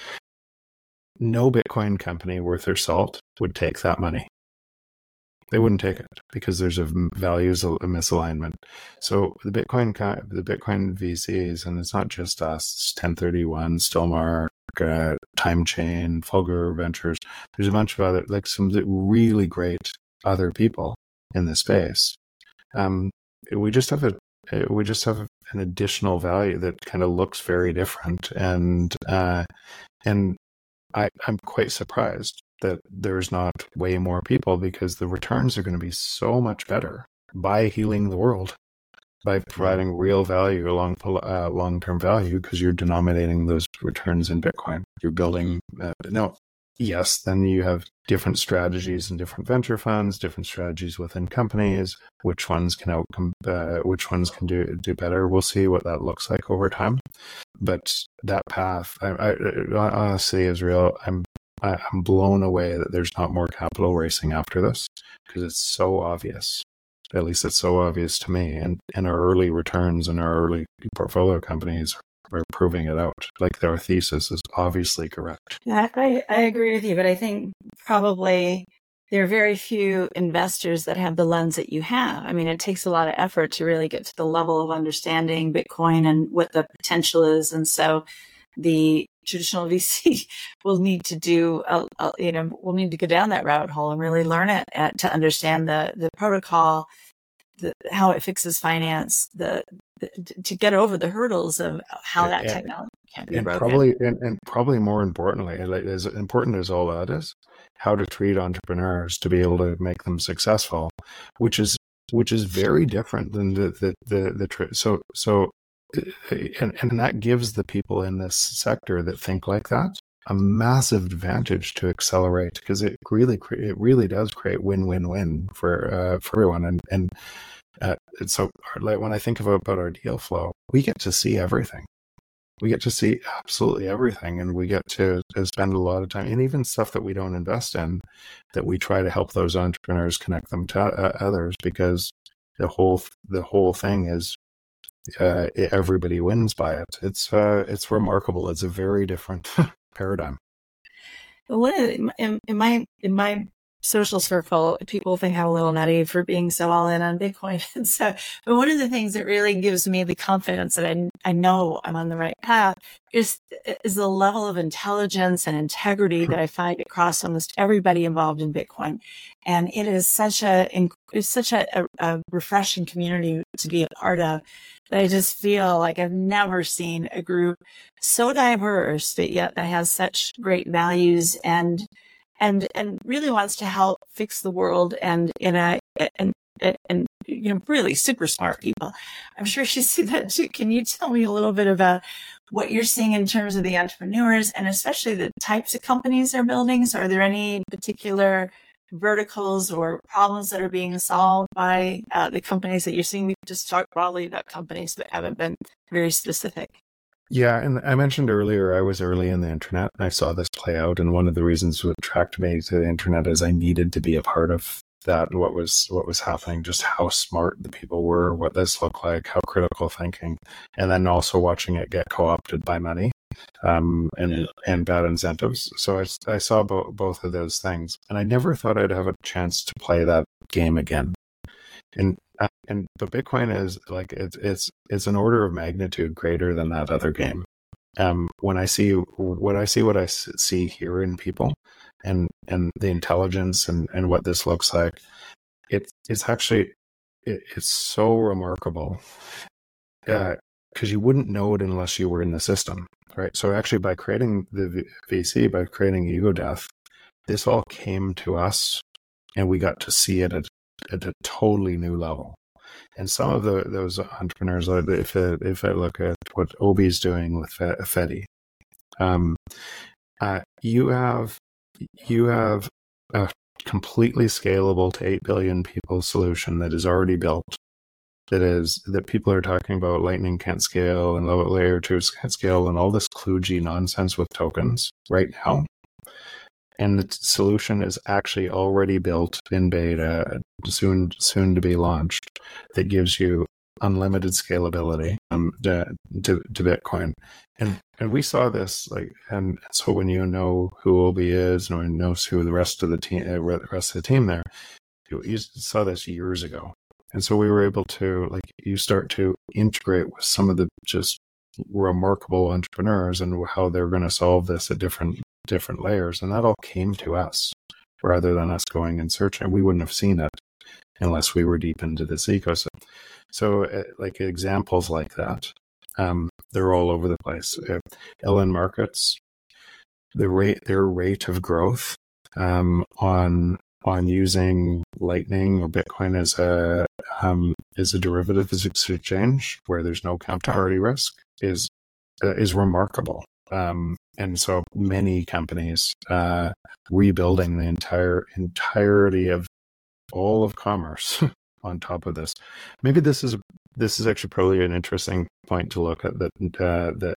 No Bitcoin company worth their salt would take that money. They wouldn't take it because there's a values a misalignment. So the Bitcoin the Bitcoin V Cs, and it's not just us, it's ten thirty-one, Stillmark, uh, Time Chain, Fulgur Ventures. There's a bunch of other, like some really great other people in the space. Um, we just have a we just have an additional value that kind of looks very different, and uh, and I, I'm quite surprised that there's not way more people, because the returns are going to be so much better by healing the world, by providing real value, long uh, long-term value, because you're denominating those returns in Bitcoin. You're building, uh, no, yes, then you have different strategies in different venture funds, different strategies within companies, which ones can outcome, uh, which ones can do do better. We'll see what that looks like over time. but that path, I, I, honestly, Israel, I'm I, I'm blown away that there's not more capital racing after this, because it's so obvious. At least it's so obvious to me. And, and our early returns and our early portfolio companies are proving it out. Like, our thesis is obviously correct. Yeah, I, I agree with you, but I think probably there are very few investors that have the lens that you have. I mean, it takes a lot of effort to really get to the level of understanding Bitcoin and what the potential is. And so the traditional V C will need to do, a, a, you know, we'll need to go down that rabbit hole and really learn it at, to understand the, the protocol, the, how it fixes finance, the, the to get over the hurdles of how that and, technology can be and broken. Probably, and, and probably more importantly, like, as important as all that is, how to treat entrepreneurs to be able to make them successful, which is which is very different than the the the, the tr- so so. And, and that gives the people in this sector that think like that a massive advantage to accelerate, because it really it really does create win-win-win for uh, for everyone. And and uh, so, like, when I think about, about our deal flow, we get to see everything. We get to see absolutely everything, and we get to, to spend a lot of time, and even stuff that we don't invest in, that we try to help those entrepreneurs connect them to uh, others, because the whole the whole thing is. Uh, everybody wins by it. It's uh, it's remarkable. It's a very different paradigm. One of the, in, in my in my social circle, people think I'm a little nutty for being so all in on Bitcoin. And so, but one of the things that really gives me the confidence that I I know I'm on the right path is is the level of intelligence and integrity that I find across almost everybody involved in Bitcoin. And it is such a it's such a, a, a refreshing community to be a part of. I just feel like I've never seen a group so diverse, but yet that has such great values and and and really wants to help fix the world, and in a and and you know, really super smart people. I'm sure she see that too. Can you tell me a little bit about what you're seeing in terms of the entrepreneurs and especially the types of companies they're building? So are there any particular verticals or problems that are being solved by uh, the companies that you're seeing? We just talked broadly about companies that haven't been very specific. Yeah, and I mentioned earlier, I was early in the internet, and I saw this play out, and one of the reasons what attracted me to the internet is I needed to be a part of that, and what was what was happening, just how smart the people were, what this looked like, how critical thinking, and then also watching it get co-opted by money. Um, and and bad incentives. So I, I saw bo- both of those things, and I never thought I'd have a chance to play that game again. And uh, and but Bitcoin is like it's it's it's an order of magnitude greater than that other game. Um, when I see what I see, what I see here in people, and and the intelligence and and what this looks like, it's it's actually it, it's so remarkable. Uh, because you wouldn't know it unless you were in the system, right? So actually, by creating the V C, by creating Ego Death, this all came to us, and we got to see it at, at a totally new level. And some of the those entrepreneurs, if I, if I look at what Obi's doing with Fedi, um, uh, you have you have a completely scalable to eight billion people solution that is already built. That is that people are talking about Lightning can't scale and low layer two can't scale and all this kludgy nonsense with tokens right now. And the solution is actually already built in beta, soon soon to be launched, that gives you unlimited scalability um, to, to to Bitcoin. And and we saw this, like, and so when you know who Obi is and when you know who the rest of the team, uh, the rest of the team there, you, you saw this years ago. And so we were able to, like, you start to integrate with some of the just remarkable entrepreneurs and how they're going to solve this at different different layers. And that all came to us rather than us going and searching. We wouldn't have seen it unless we were deep into this ecosystem. So uh, like examples like that, um, they're all over the place. Uh, L N Markets, the rate, their rate of growth um, on on using Lightning or Bitcoin as a um, as a derivative as exchange where there's no counterparty risk is uh, is remarkable. Um, and so many companies uh, rebuilding the entire entirety of all of commerce on top of this. Maybe this is this is actually probably an interesting point to look at, that uh, that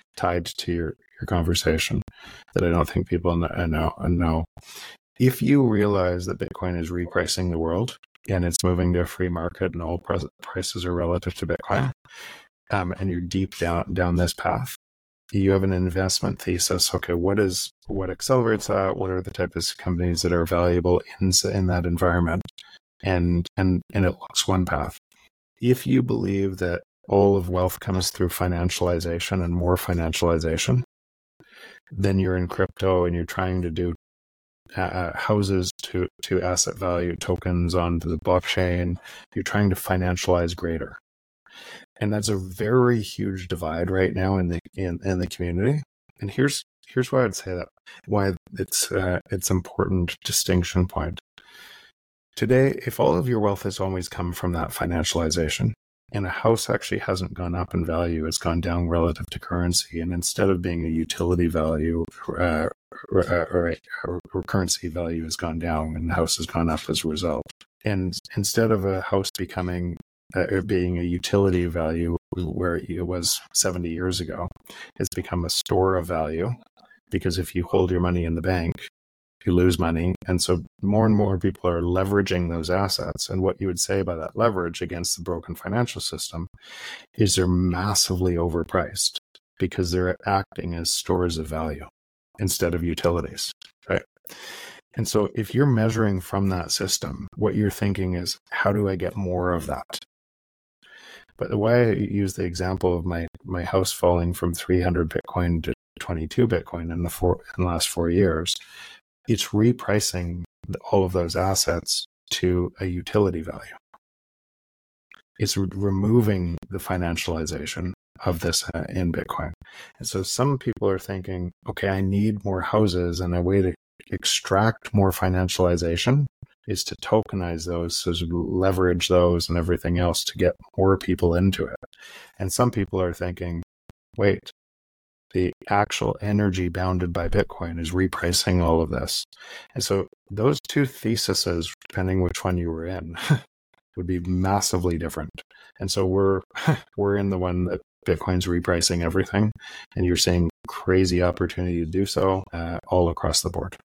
tied to your, your conversation that I don't think people know, know. If you realize that Bitcoin is repricing the world and it's moving to a free market and all prices are relative to Bitcoin, um, and you're deep down down this path, you have an investment thesis. Okay, what is what accelerates that? What are the types of companies that are valuable in in that environment? And and and it looks one path. If you believe that all of wealth comes through financialization and more financialization, then you're in crypto and you're trying to do uh, houses to to asset value tokens onto the blockchain. You're trying to financialize greater. And that's a very huge divide right now in the in, in the community. And here's here's why I'd say that, why it's uh, it's important distinction point. Today, if all of your wealth has always come from that financialization, and a house actually hasn't gone up in value, it's gone down relative to currency, and instead of being a utility value, uh, or, or, or, or currency value has gone down, and the house has gone up as a result. And instead of a house becoming Uh, being a utility value where it was seventy years ago, it's become a store of value, because if you hold your money in the bank, you lose money. And so more and more people are leveraging those assets. And what you would say by that leverage against the broken financial system is they're massively overpriced because they're acting as stores of value instead of utilities, right? And so if you're measuring from that system, what you're thinking is, how do I get more of that? But the way I use the example of my, my house falling from three hundred Bitcoin to twenty-two Bitcoin in the, four, in the last four years, it's repricing all of those assets to a utility value. It's re- removing the financialization of this uh, in Bitcoin. And so some people are thinking, okay, I need more houses, and a way to extract more financialization is to tokenize those, so to leverage those and everything else to get more people into it. And some people are thinking, wait, the actual energy bounded by Bitcoin is repricing all of this. And so those two theses, depending which one you were in, would be massively different. And so we're we're in the one that Bitcoin's repricing everything, and you're seeing crazy opportunity to do so uh, all across the board.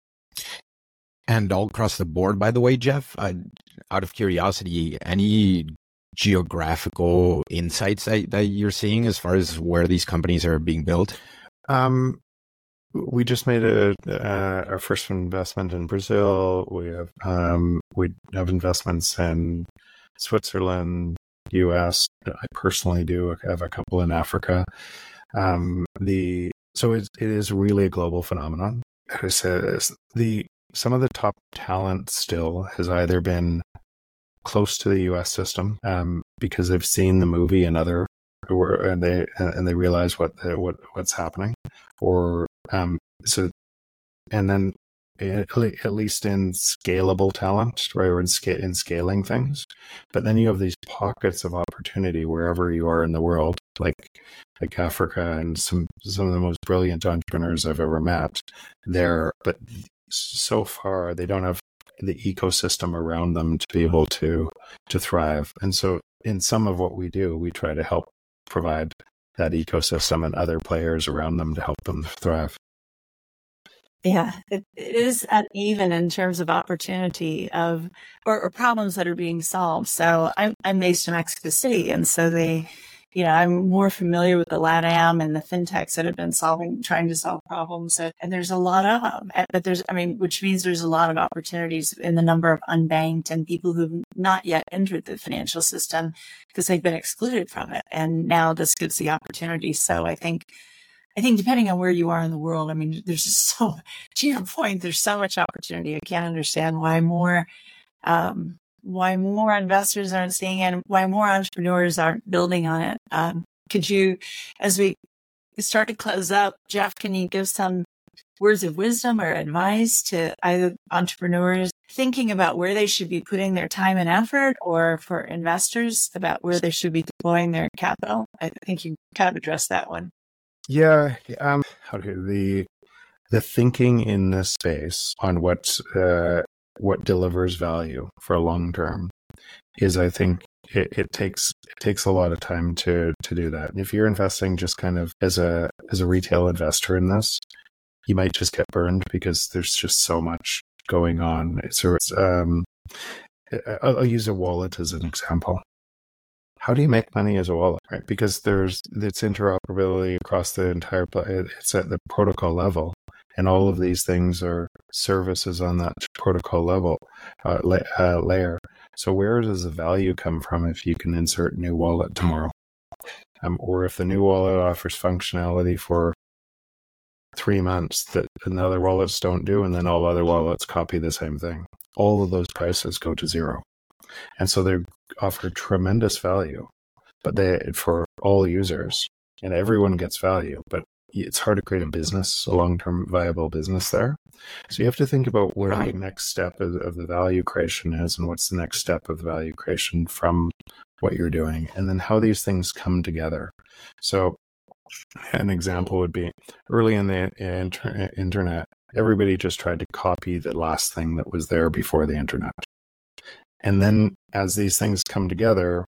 And all across the board, by the way, Jeff, uh, out of curiosity, any geographical insights that, that you're seeing as far as where these companies are being built? Um, we just made a, uh, our first investment in Brazil. We have um, we have investments in Switzerland, U S. I personally do I have a couple in Africa. Um, the so it, it is really a global phenomenon. It says the some of the top talent still has either been close to the U S system um, because they've seen the movie and other, and they and they realize what what what's happening, or um, so, and then at least in scalable talent, right, or in, sca- in scaling things. But then you have these pockets of opportunity wherever you are in the world, like like Africa, and some some of the most brilliant entrepreneurs I've ever met there. But so far, they don't have the ecosystem around them to be able to to thrive. And so in some of what we do, we try to help provide that ecosystem and other players around them to help them thrive. Yeah, it, it is uneven in terms of opportunity of or, or problems that are being solved. So I'm I'm based in Mexico City, and so they, you know, I'm more familiar with the LATAM and the fintechs that have been solving, trying to solve problems. And, and there's a lot of them, but there's, I mean, which means there's a lot of opportunities in the number of unbanked and people who've not yet entered the financial system because they've been excluded from it. And now this gives the opportunity. So I think. I think depending on where you are in the world, I mean, there's just so, to your point, there's so much opportunity. I can't understand why more, um, why more investors aren't seeing it, and why more entrepreneurs aren't building on it. Um, could you, as we start to close up, Jeff, can you give some words of wisdom or advice to either entrepreneurs thinking about where they should be putting their time and effort, or for investors about where they should be deploying their capital? I think you kind of addressed that one. Yeah, um, how do the the thinking in this space on what uh, what delivers value for a long term is, I think, it, it takes it takes a lot of time to to do that. And if you're investing just kind of as a as a retail investor in this, you might just get burned because there's just so much going on. So it's, um, I'll use a wallet as an example. How do you make money as a wallet, right? Because there's it's interoperability across the entire, it's at the protocol level, and all of these things are services on that protocol level uh, la- uh, layer. So where does the value come from if you can insert a new wallet tomorrow? Um, or if the new wallet offers functionality for three months that another wallets don't do, and then all other wallets copy the same thing. All of those prices go to zero. And so they offer tremendous value, but they for all users, and everyone gets value, but it's hard to create a business, a long-term viable business there. So you have to think about where right. the next step of, of the value creation is, and what's the next step of value creation from what you're doing, and then how these things come together. So an example would be early in the inter- internet, everybody just tried to copy the last thing that was there before the internet. And then as these things come together,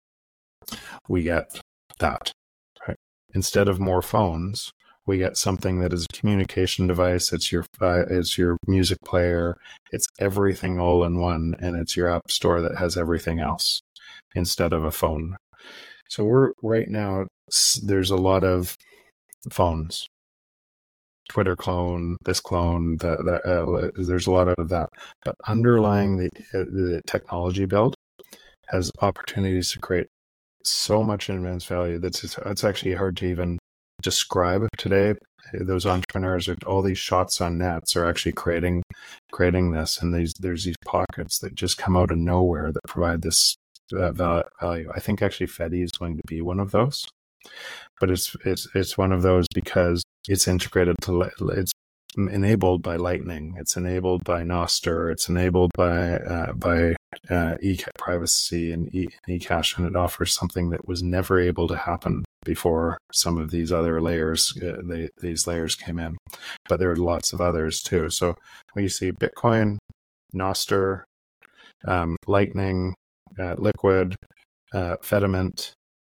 we get that. Right? Instead of more phones, we get something that is a communication device. It's your uh, it's your music player. It's everything all in one, and it's your app store that has everything else instead of a phone. So we're right now, there's a lot of phones, Twitter clone, this clone, that, that uh, there's a lot of that. But underlying the, uh, the technology build has opportunities to create so much immense value that's it's, it's actually hard to even describe today. Those entrepreneurs, all these shots on nets are actually creating creating this, and these there's these pockets that just come out of nowhere that provide this uh, value. I think actually Fedi is going to be one of those. But it's it's it's one of those because it's integrated to it's enabled by Lightning, it's enabled by Nostr, it's enabled by uh, by uh, e privacy and e eCash, and it offers something that was never able to happen before some of these other layers. Uh, they, these layers came in, but there are lots of others too. So when you see Bitcoin, Nostr, um, Lightning, uh, Liquid, uh, Fedimint.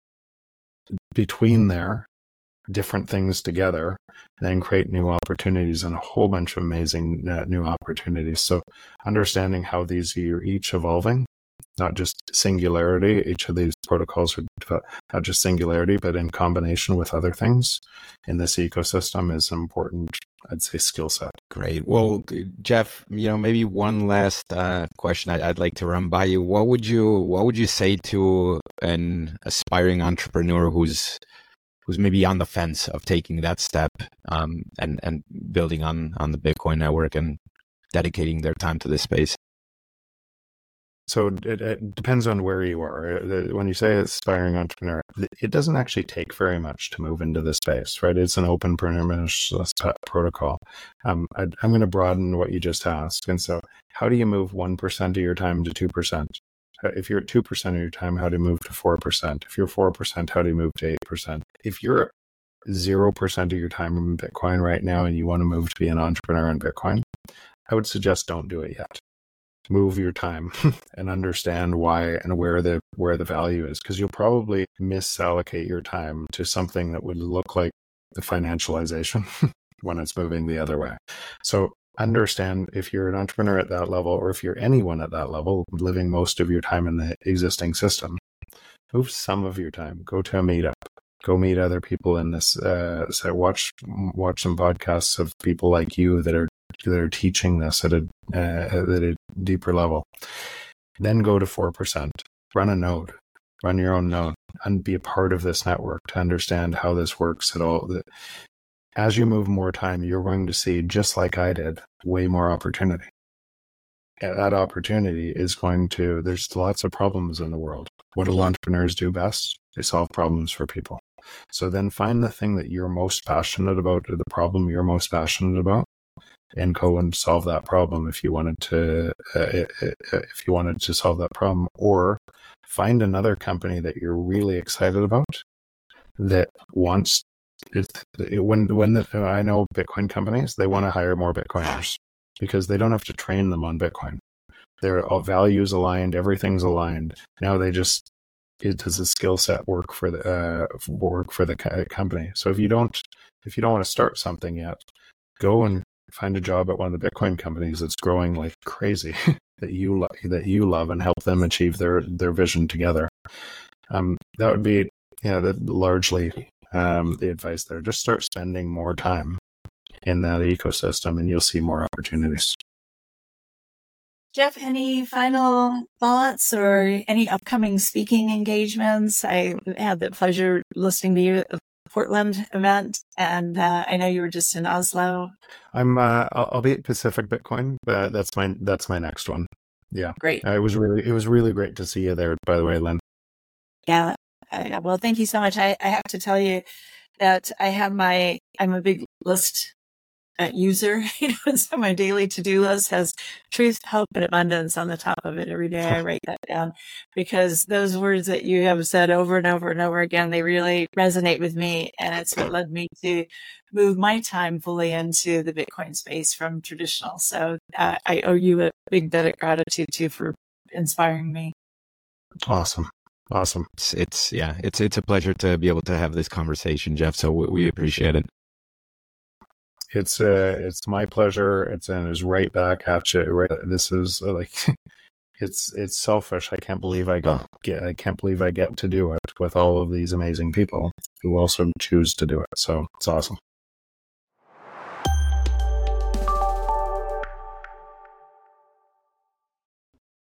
Between there, different things together, then create new opportunities and a whole bunch of amazing uh, new opportunities. So understanding how these are each evolving, not just singularity, each of these protocols are not just singularity, but in combination with other things in this ecosystem is an important, I'd say, skill set. Great. Well, Jeff, you know, maybe one last uh, question I, I'd like to run by you. What would you What would you say to an aspiring entrepreneur who's who's maybe on the fence of taking that step um, and and building on on the Bitcoin network and dedicating their time to this space? So it, it depends on where you are. When you say aspiring entrepreneur, it doesn't actually take very much to move into the space, right? It's an open permissionless protocol. Um, I, I'm going to broaden what you just asked. And so how do you move one percent of your time to two percent? If you're at two percent of your time, how do you move to four percent? If you're four percent, how do you move to eight percent? If you're zero percent of your time in Bitcoin right now and you want to move to be an entrepreneur in Bitcoin, I would suggest don't do it yet. Move your time and understand why and where the where the value is, because you'll probably misallocate your time to something that would look like the financialization when it's moving the other way. So understand if you're an entrepreneur at that level, or if you're anyone at that level, living most of your time in the existing system, move some of your time. Go to a meetup. Go meet other people in this. Uh, so watch watch some podcasts of people like you that are that are teaching this at a uh, at a deeper level. Then go to four percent. Run a node. Run your own node and be a part of this network to understand how this works at all. As you move more time, you're going to see, just like I did, way more opportunity. And that opportunity is going to, there's lots of problems in the world. What do entrepreneurs do best? They solve problems for people. So then find the thing that you're most passionate about, or the problem you're most passionate about, and go and solve that problem if you wanted to uh, if you wanted to solve that problem. Or find another company that you're really excited about that wants it, when when the, I know Bitcoin companies, they want to hire more Bitcoiners because they don't have to train them on Bitcoin. Their values aligned, everything's aligned. Now they just it, does the skill set work for the uh, work for the co- company? So if you don't if you don't want to start something yet, go and find a job at one of the Bitcoin companies that's growing like crazy that you lo- that you love, and help them achieve their their vision together. Um, that would be yeah, that largely um, the advice there. Just start spending more time in that ecosystem, and you'll see more opportunities. Jeff, any final thoughts or any upcoming speaking engagements? I had the pleasure listening to you at the Portland event, and uh, I know you were just in Oslo. I'm uh, I'll, I'll be at Pacific Bitcoin, but that's my that's my next one. Yeah, great. Uh, it was really it was really great to see you there. By the way, Lynn. Yeah. I, well, thank you so much. I, I have to tell you that I have my I'm a big list Uh, user, you know, so my daily to-do list has truth, hope, and abundance on the top of it every day. I write that down because those words that you have said over and over and over again, they really resonate with me. And it's what led me to move my time fully into the Bitcoin space from traditional. So uh, I owe you a big debt of gratitude too for inspiring me. Awesome. Awesome. It's, it's yeah, it's, it's a pleasure to be able to have this conversation, Jeff. So we, we appreciate it. It's uh, it's my pleasure. It's and it's right back at you. Right, this is uh, like, it's it's selfish. I can't believe I got get. I can't believe I get to do it with all of these amazing people who also choose to do it. So it's awesome.